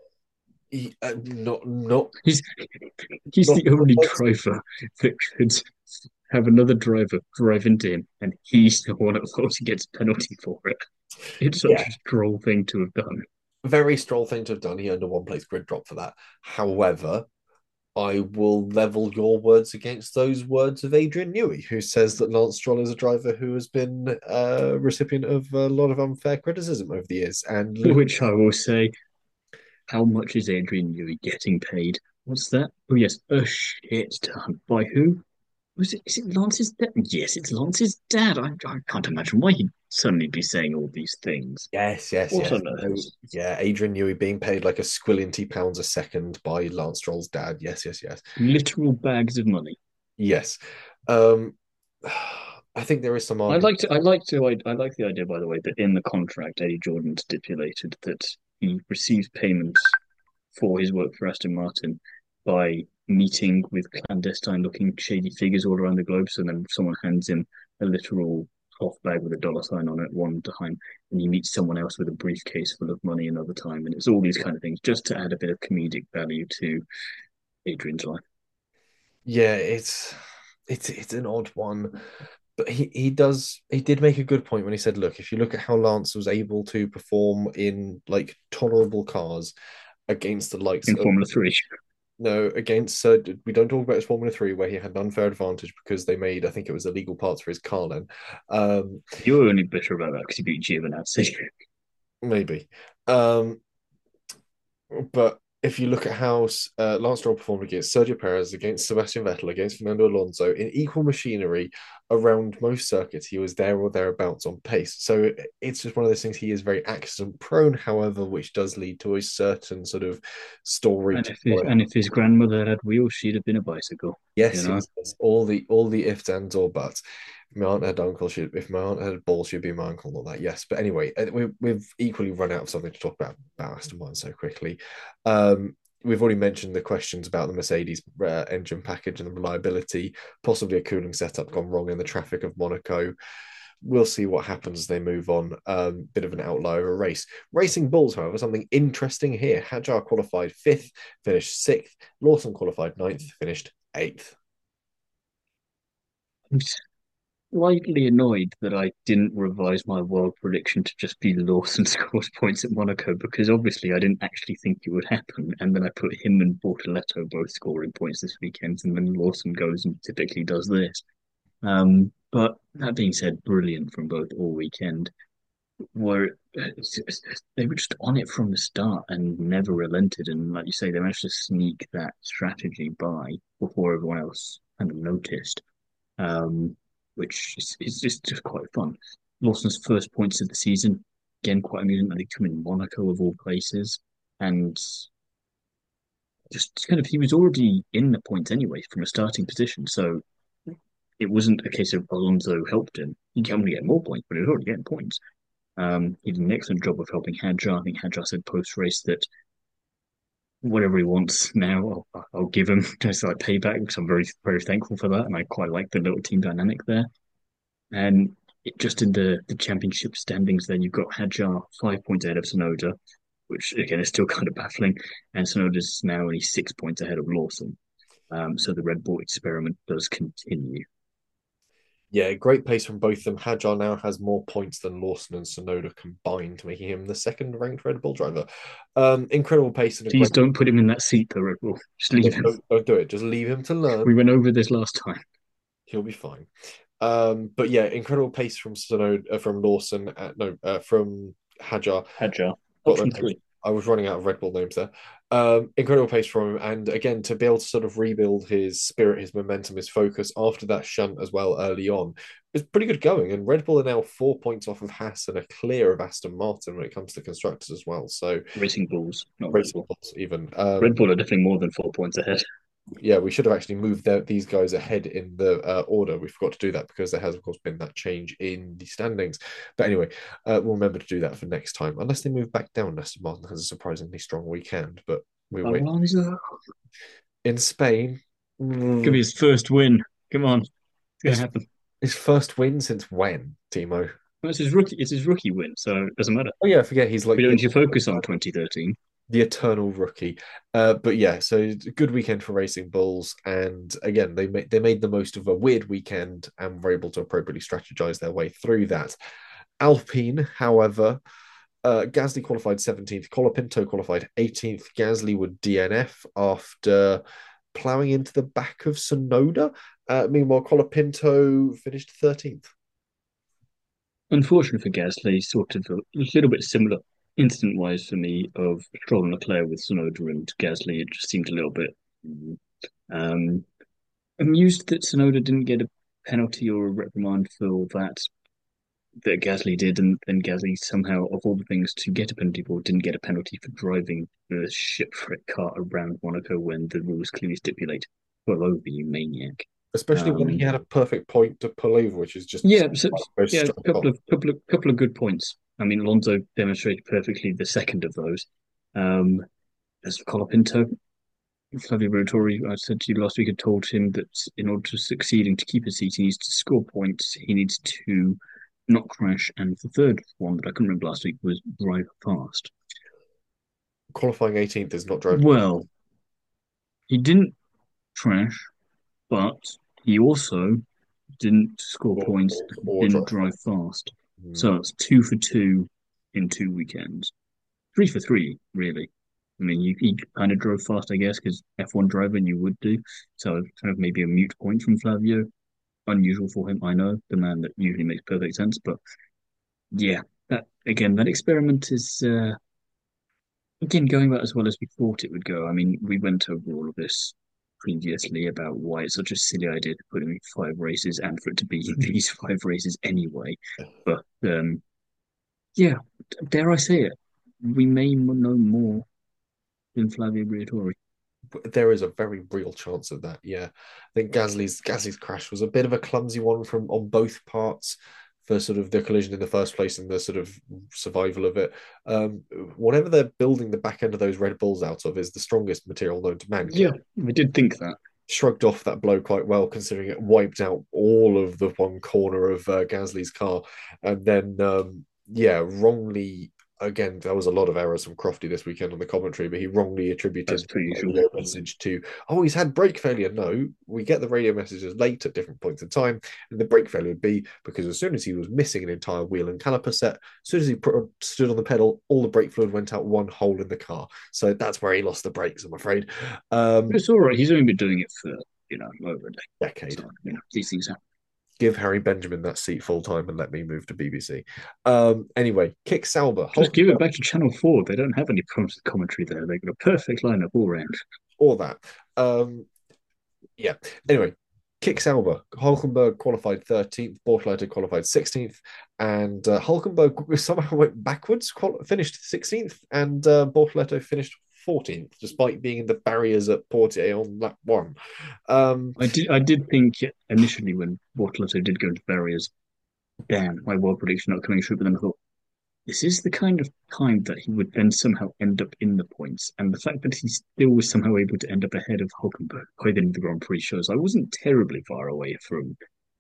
Not He's he's not the only driver that could have another driver drive into him, and he's the one at fault who gets a penalty for it. It's such Yeah, a droll thing to have done. very Stroll thing to have done. He earned a one place grid drop for that. However, I will level your words against those words of Adrian Newey, who says that Lance Stroll is a driver who has been a recipient of a lot of unfair criticism over the years. And To look, which I will say, how much is Adrian Newey getting paid? What's that? Oh yes, a shit ton. By who? Was it? Is it Lance's dad? Yes, it's Lance's dad. I can't imagine why he'd suddenly be saying all these things. yes, yes, What yes. on No, earth? yeah, Adrian Newey being paid like a squillion pounds a second by Lance Stroll's dad. Yes, yes, yes. Literal bags of money. Yes. Um, I think there is some I argument. like to, I like to, I like the idea, by the way, that in the contract, Eddie Jordan stipulated that he receives payments for his work for Aston Martin by meeting with clandestine-looking shady figures all around the globe. So then someone hands him a literal cloth bag with a dollar sign on it one time, and he meets someone else with a briefcase full of money another time, and it's all these kind of things just to add a bit of comedic value to Adrian's life. Yeah, it's an odd one. But he did make a good point when he said, look, if you look at how Lance was able to perform in like tolerable cars against the likes In of Formula Three. no, against we don't talk about his Formula 3 where he had an unfair advantage because they made, I think it was illegal parts for his car then. You were only bitter about that because he beat Giovinazzi. Maybe. Um, But if you look at how Lance Stroll performed against Sergio Perez, against Sebastian Vettel, against Fernando Alonso, in equal machinery around most circuits, he was there or thereabouts on pace. So it's just one of those things. He is very accident prone, however, which does lead to a certain sort of story And to if follow. and if his grandmother had wheels, she'd have been a bicycle. You Yes, know, yes, yes. All the ifs, ands, or buts. If my aunt had uncle, if my aunt had a ball, she'd be my uncle, all that. Yes, but anyway, we've equally run out of something to talk about Aston Martin so quickly. We've already mentioned the questions about the Mercedes engine package and the reliability, possibly a cooling setup gone wrong in the traffic of Monaco. We'll see what happens as they move on. Bit of an outlier of a race. Racing Bulls, however, something interesting here. Hadjar qualified fifth, finished sixth. Lawson qualified ninth, finished eighth. I'm slightly annoyed that I didn't revise my world prediction to just be Lawson scores points at Monaco because obviously I didn't actually think it would happen. And then I put him and Bortoletto both scoring points this weekend, and then Lawson goes and typically does this. But that being said, brilliant from both all weekend. Were they were just on it from the start and never relented. And like you say, they managed to sneak that strategy by before everyone else kind of noticed, um, which is just quite fun. Lawson's first points of the season, again, quite amusing that they come in Monaco of all places, and just kind of he was already in the points anyway from a starting position, so it wasn't a case of Alonso helped him. He can only get more points, but he was already getting points. He did an excellent job of helping Hadjar. I think Hadjar said post race that whatever he wants now, I'll give him just like payback because I'm very, very thankful for that. And I quite like the little team dynamic there. And just in the championship standings, then you've got Hadjar 5 points ahead of Sonoda, which again is still kind of baffling. And Sonoda's now only 6 points ahead of Lawson. So the Red Bull experiment does continue. Yeah, great pace from both of them. Hadjar now has more points than Lawson and Sonoda combined, making him the second ranked Red Bull driver. Incredible pace and a Please great. don't put him in that seat, though, Red Bull. Just leave him. Don't do it. Just leave him to We learn. went over this last time. He'll be fine. But yeah, incredible pace from Sonoda, from Lawson. No, from Hadjar. Hadjar. Got the Option names. three. I was running out of Red Bull names there. Incredible pace from him, and again to be able to sort of rebuild his spirit, his momentum, his focus after that shunt as well early on is pretty good going. And Red Bull are now 4 points off of Haas and are clear of Aston Martin when it comes to constructors as well. So Racing Bulls, not Red racing Bull. bulls even. Red Bull are definitely more than 4 points ahead. Yeah, we should have actually moved these guys ahead in the order. We forgot to do that because there has, of course, been that change in the standings. But anyway, we'll remember to do that for next time, unless they move back down. Aston Martin has a surprisingly strong weekend, but we wait. Alonso. In Spain, Could be his first win. Come on. It's gonna his, happen. his first win since when, Timo? Well, it's his rookie win, so it doesn't matter. Oh yeah, I forget he's We like don't need to focus on 2013. the eternal rookie. But yeah, so good weekend for Racing Bulls, and again they made the most of a weird weekend and were able to appropriately strategize their way through that. Alpine, however, Gasly qualified 17th, Colapinto qualified 18th. Gasly would DNF after ploughing into the back of Sonoda. Meanwhile, Colapinto finished 13th. Unfortunately for Gasly, sort of a little bit similar incident-wise for me of Stroll and Leclerc with Tsunoda and Gasly. It just seemed a little bit um, amused that Tsunoda didn't get a penalty or a reprimand for that Gasly did, and then Gasly somehow, of all the things to get a penalty for, didn't get a penalty for driving the shipwreck car around Monaco when the rules clearly stipulate pull over, you maniac. Especially when he Um, had a perfect point to pull over, which is just yeah, so, goes yeah, straight off. couple of good points. I mean, Alonso demonstrated perfectly the second of those. Um, as for Colapinto, Flavio Briatore, I said to you last week, had told him that in order to succeed and to keep his seat, he needs to score points. He needs to not crash. And the third one that I couldn't remember last week was drive fast. Qualifying 18th is not driving Well, he didn't crash, but he also didn't score points and or didn't drive drive fast. fast. Hmm. So it's 2 for 2 in 2 weekends. 3 for 3, really. I mean, he kind of drove fast, I guess, because F1 driver you would do. So kind of maybe a mute point from Flavio. Unusual for him, I know, the man that usually makes perfect sense. But yeah, that again, that experiment is again going about as well as we thought it would go. I mean, we went over all of this previously about why it's such a silly idea to put in 5 races and for it to be these 5 races anyway. But yeah, dare I say it, we may know more than Flavio Briatore. There is a very real chance of that. Yeah, I think Gasly's crash was a bit of a clumsy one from on both parts for sort of the collision in the first place and the sort of survival of it. Um, Whatever they're building the back end of those Red Bulls out of is the strongest material known to Yeah, mankind. I did think that. Shrugged off that blow quite well, considering it wiped out all of the one corner of Gasly's car, and then yeah, wrongly. Again, there was a lot of errors from Crofty this weekend on the commentary, but he wrongly That's attributed per the usual. radio message to, oh, he's had brake failure. No, we get the radio messages late at different points in time, and the brake failure would be because as soon as he was missing an entire wheel and caliper set, as soon as he stood on the pedal, all the brake fluid went out one hole in the car. So that's where he lost the brakes, I'm afraid. But Um, it's all right. He's only been doing it for, over a day. Decade. So, these things happen. Give Harry Benjamin that seat full time and let me move to BBC. Anyway, Kick Sauber, Just give it Hulkenberg, back to Channel 4. They don't have any problems with commentary there. They've got a perfect lineup all round. all that. Um, yeah. Anyway, Kick Sauber, Hulkenberg qualified 13th, Bortoleto qualified 16th, and Hulkenberg somehow went backwards, finished 16th, and Bortoleto finished 14th, despite being in the barriers at Portier on lap one. Um, I did think initially when Bortolotto did go into barriers, damn, my world prediction not coming true, but then I thought, this is the kind of time that he would then somehow end up in the points. And the fact that he still was somehow able to end up ahead of Hulkenberg by the end of the Grand Prix shows I wasn't terribly far away from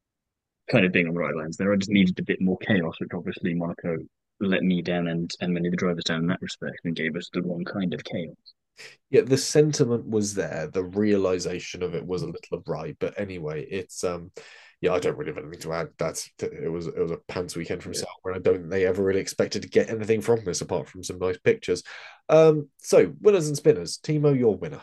kind of being on the right lines there. I just needed a bit more chaos, which obviously Monaco let me down and many of the drivers down in that respect and gave us the wrong kind of chaos. yeah, the sentiment was there. The realization of it was a little awry. But anyway, it's yeah, I don't really have anything to add. It was a pants weekend from Yeah. Sauber, and I don't think they ever really expected to get anything from this apart from some nice pictures. So winners and spinners. Timo, your winner.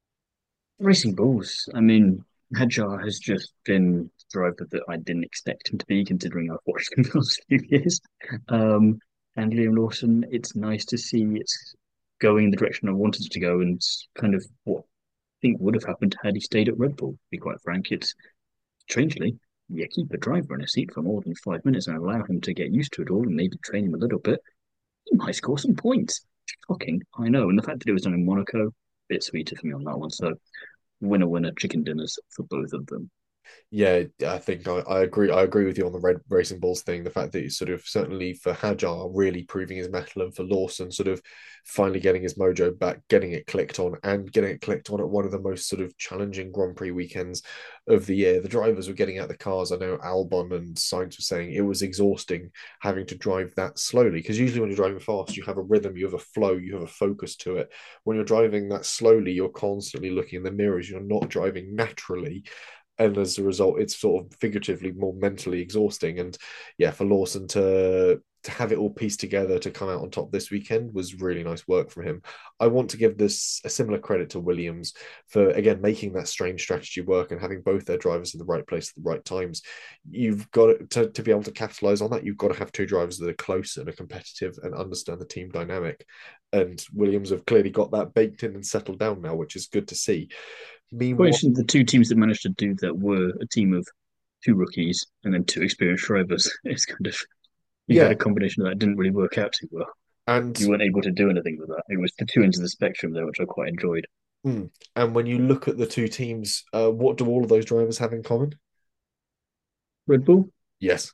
Racing Bulls. I mean, Hadjar has just been the driver that I didn't expect him to be, considering I've watched him the last few years. Um, and Liam Lawson, it's nice to see it's going in the direction I wanted it to go, and kind of what I think would have happened had he stayed at Red Bull. To be quite frank, it's strangely, you keep a driver in a seat for more than 5 minutes and allow him to get used to it all and maybe train him a little bit. He might score some points. Shocking, I know. And the fact that it was done in Monaco, a bit sweeter for me on that one. So winner, winner, chicken dinners for both of them. Yeah, I think I agree. I agree with you on the Red Racing Bulls thing. The fact that he's sort of certainly for Hajar really proving his mettle, and for Lawson sort of finally getting his mojo back, getting it clicked on, and getting it clicked on at one of the most sort of challenging Grand Prix weekends of the year. The drivers were getting out the cars. I know Albon and Sainz were saying it was exhausting having to drive that slowly because usually when you're driving fast, you have a rhythm, you have a flow, you have a focus to it. When you're driving that slowly, you're constantly looking in the mirrors. You're not driving naturally, and as a result, it's sort of figuratively more mentally exhausting. And yeah, for Lawson to have it all pieced together to come out on top this weekend was really nice work from him. I want to give this a similar credit to Williams for again making that strange strategy work and having both their drivers in the right place at the right times. You've got to be able to capitalize on that. You've got to have two drivers that are close and are competitive and understand the team dynamic. And Williams have clearly got that baked in and settled down now, which is good to see. Quite Meanwhile, interesting. The two teams that managed to do that were a team of two rookies and then two experienced drivers. It's kind of you had yeah, a combination of that didn't really work out too well. and You weren't able to do anything with that. It was the two ends of the spectrum there, which I quite enjoyed. and when you look at the two teams, what do all of those drivers have in common? Red Bull Yes.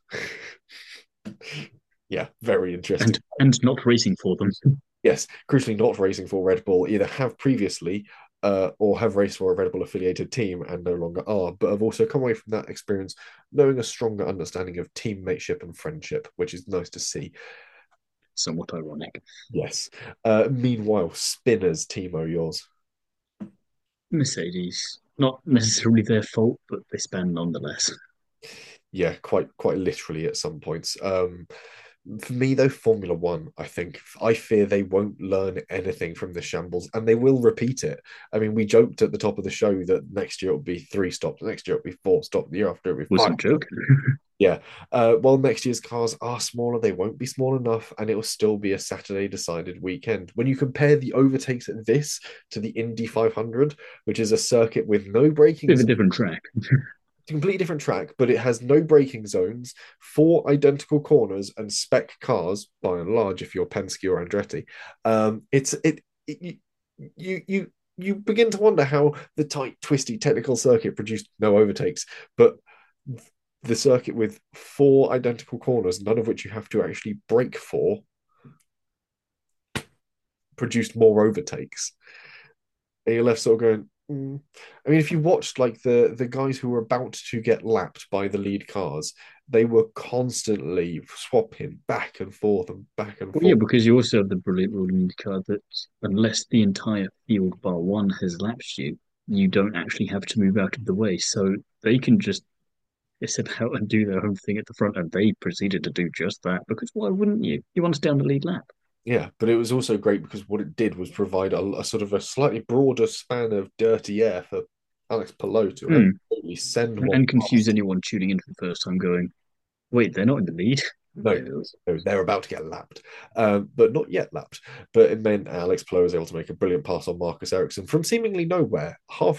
Yeah, very interesting. and not racing for them. Yes, crucially not racing for Red Bull, either have previously or have raced for a Red Bull affiliated team and no longer are, but have also come away from that experience knowing a stronger understanding of teammateship and friendship, which is nice to see. Somewhat ironic. Yes. Meanwhile, Spinners, Timo, yours. Mercedes, not necessarily their fault, but they span nonetheless. Yeah, quite literally at some points. For me, though, Formula One, I fear they won't learn anything from the shambles and they will repeat it. I mean, we joked at the top of the show that next year it'll be 3 stops, next year it'll be 4 stops, the year after it'll be five. Wasn't joking. Yeah. Well, next year's cars are smaller, they won't be small enough, and it will still be a Saturday decided weekend. When you compare the overtakes at this to the Indy 500, which is a circuit with no braking Bit of a different track. completely different track, but it has no braking zones, four identical corners, and spec cars by and large. If you're Penske or Andretti, it you begin to wonder how the tight, twisty, technical circuit produced no overtakes, but the circuit with four identical corners, none of which you have to actually brake for, produced more overtakes. And you're left sort of going, I mean, if you watched like the guys who were about to get lapped by the lead cars, they were constantly swapping back and forth and back and Well, yeah, forth. because you also have the brilliant rule in IndyCar that unless the entire field bar one has lapsed you, you don't actually have to move out of the way. So they can just sit out and do their own thing at the front, and they proceeded to do just that. Because why wouldn't you? You want to stay on the lead lap. Yeah, but it was also great because what it did was provide a sort of a slightly broader span of dirty air for Alex Palou to Hmm. absolutely send one And confuse past. anyone tuning in for the first time going, wait, they're not in the lead. No, No. no, they're about to get lapped, but not yet lapped. But it meant Alex Palou was able to make a brilliant pass on Marcus Ericsson from seemingly nowhere,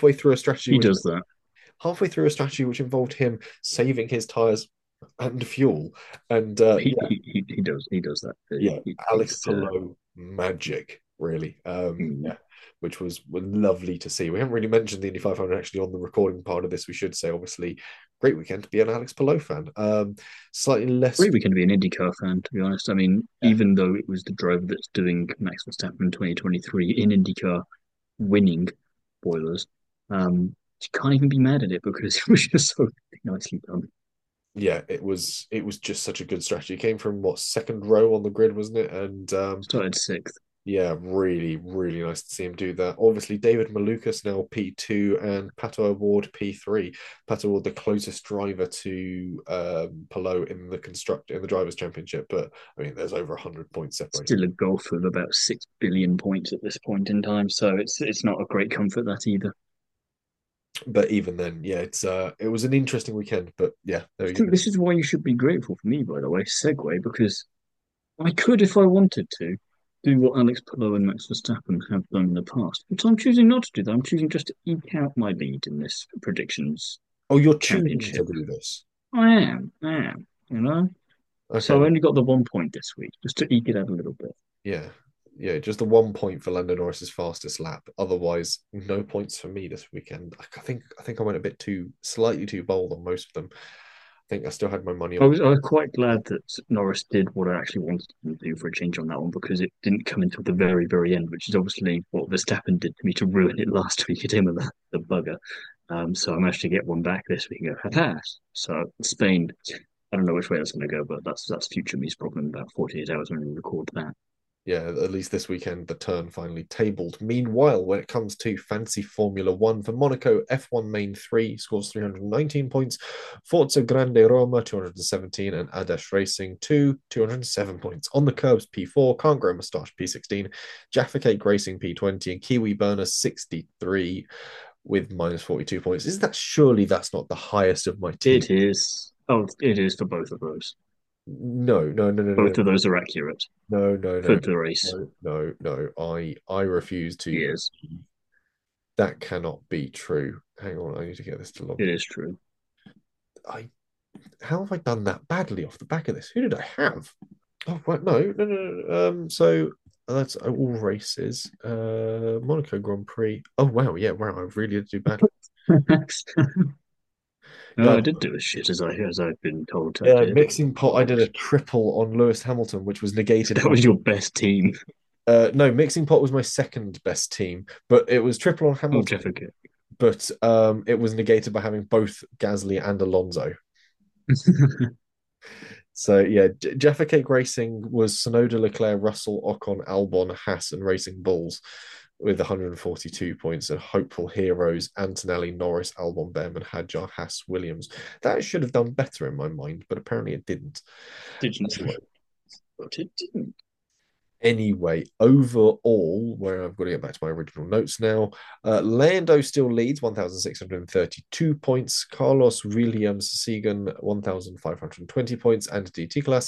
He does that. halfway through a strategy which involved him saving his tires and fuel. And He, he does that. yeah, Alex It's Palou magic, really. hmm. Yeah, which was lovely to see. We haven't really mentioned the Indy 500 actually on the recording part of this. We should say, obviously, great weekend to be an Alex Palou fan. Slightly less. Great weekend to be an IndyCar fan, to be honest. I mean, Yeah, even though it was the driver that's doing Max Verstappen in 2023 in IndyCar winning spoilers, you can't even be mad at it because it was just so nicely done. yeah, it was just such a good strategy. It came from what second row on the grid, wasn't it? And Started sixth. yeah, really, really nice to see him do that. Obviously, David Malukas now P2 and Pato Award P3. Pato Award the closest driver to Palou in the drivers' championship, but I mean, there's over 100 points separating. Still a gulf of about 6 billion points at this point in time, so it's not a great comfort that either. But even then, yeah, it was an interesting weekend. But yeah, there I you think go. this is why you should be grateful for me, by the way, segue, because I could, if I wanted to, do what Alex Palou and Max Verstappen have done in the past. But I'm choosing not to do that. I'm choosing just to eke out my lead in this predictions Oh, you're choosing to championship. do this. I am, you know. So Okay, I only got the 1 point this week, just to eke it out a little bit. yeah, yeah, just the 1 point for Lando Norris's fastest lap. Otherwise, no points for me this weekend. I think I went a bit too slightly too bold on most of them. I think I still had my money I on. was I was quite glad that Norris did what I actually wanted him to do for a change on that one because it didn't come until the very, very end, which is obviously what Verstappen did to me to ruin it last week at him and the bugger. So I managed to get one back this week and go, ha. So Spain, I don't know which way that's going to go, but that's future me's problem in about 48 hours when we record that. Yeah, at least this weekend the turn finally tabled. Meanwhile, when it comes to Fancy Formula One for Monaco, F1 Main 3 scores 319 points, Forza Grande Roma 217, and Adash Racing 2 207 points. On the curbs, P4, Can't Grow Moustache P16, Jaffa Cake Racing P20, and Kiwi Burner 63 with minus 42 points. Is that surely that's not the highest of my team? It is. Oh, it is for both of those. No, no, no, no, no, Both of those are accurate no, no, for no, the race. no, no, no. I refuse to. It is. That cannot be true. Hang on, I need to get this to log It in. is true. I How have I done that badly off the back of this? Who did I have? Oh, right, no, no, no, no. So that's all races. Monaco Grand Prix. Oh wow, yeah, wow, I really did do badly. No, Yeah, I did do as shit as I've been told I yeah. did. Mixing pot. I did a triple on Lewis Hamilton, which was negated That by. was your best team. No, Mixing pot was my second best team, but it was triple on Oh, Hamilton. Jessica. But it was negated by having both Gasly and Alonso. So yeah, Jaffa Cake Racing was Sonoda, Leclerc, Russell, Ocon, Albon, Haas, and Racing Bulls with 142 points, and hopeful heroes Antonelli, Norris, Albon, Behrman, Hadjar, Haas, Williams. That should have done better in my mind, but apparently it didn't. Didn't. But it didn't. Anyway, overall, where I've got to get back to my original notes now, Lando still leads 1,632 points. Carlos Williams Segan 1,520 points, and DT Class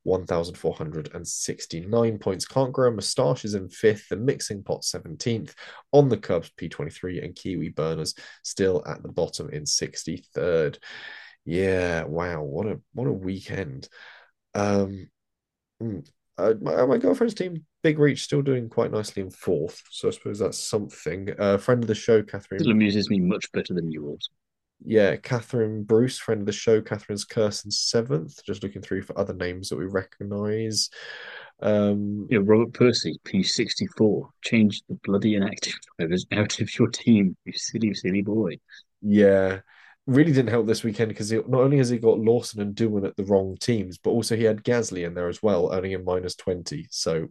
1,469 points. Can't Grow Moustache is in fifth, the Mixing Pot 17th, on the Cubs P23, and Kiwi Burners still at the bottom in 63rd. Yeah, wow, what a weekend. Um, my girlfriend's team, Big Reach, still doing quite nicely in fourth. So I suppose that's something. Friend of the show, Still Catherine. amuses me much better than yours. Yeah, Catherine Bruce, friend of the show. Catherine's Curse in seventh. Just looking through for other names that we recognise. Yeah, Robert Percy, P64. Change the bloody inactive drivers out of your team, you silly, silly boy. Yeah, really didn't help this weekend because not only has he got Lawson and Doohan at the wrong teams, but also he had Gasly in there as well, earning him minus 20. So,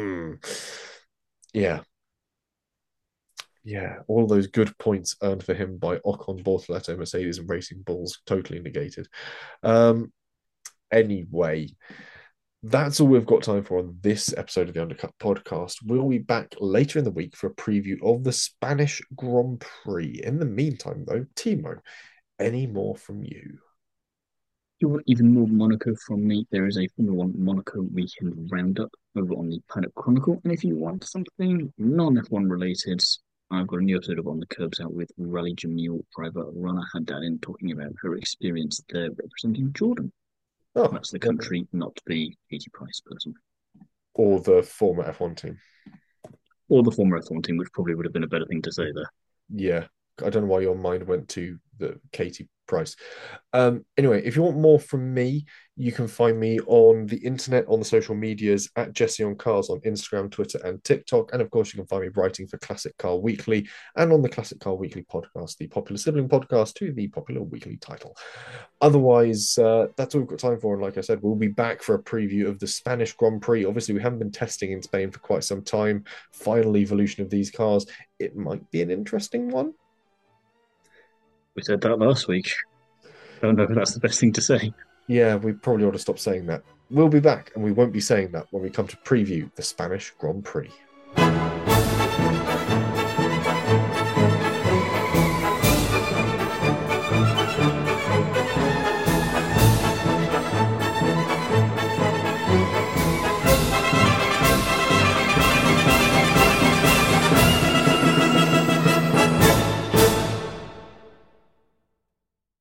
yeah, yeah, all those good points earned for him by Ocon, Bortoleto, Mercedes, and Racing Bulls totally negated. Um, anyway, that's all we've got time for on this episode of the Undercut podcast. We'll be back later in the week for a preview of the Spanish Grand Prix. In the meantime, though, Timo, any more from you? You want even more Monaco from me? There is a Formula One Monaco weekend roundup over on the Paddock Chronicle. And if you want something non F1 related, I've got a new episode of On the Curbs out with Rally Jamil driver Rana Haddadin talking about her experience there representing Jordan. Oh, That's the country, not the Katie Price person. or the former F1 team. Or the former F1 team, which probably would have been a better thing to say there. Yeah, I don't know why your mind went to the Katie Price. Anyway, if you want more from me, you can find me on the internet, on the social medias at Jesse on Cars on Instagram, Twitter, and TikTok. And of course, you can find me writing for Classic Car Weekly and on the Classic Car Weekly podcast, the popular sibling podcast to the popular weekly title. Otherwise, that's all we've got time for. And like I said, we'll be back for a preview of the Spanish Grand Prix. Obviously, we haven't been testing in Spain for quite some time. Final evolution of these cars. It might be an interesting one. We said that last week. I don't know if that's the best thing to say. Yeah, we probably ought to stop saying that. We'll be back, and we won't be saying that when we come to preview the Spanish Grand Prix.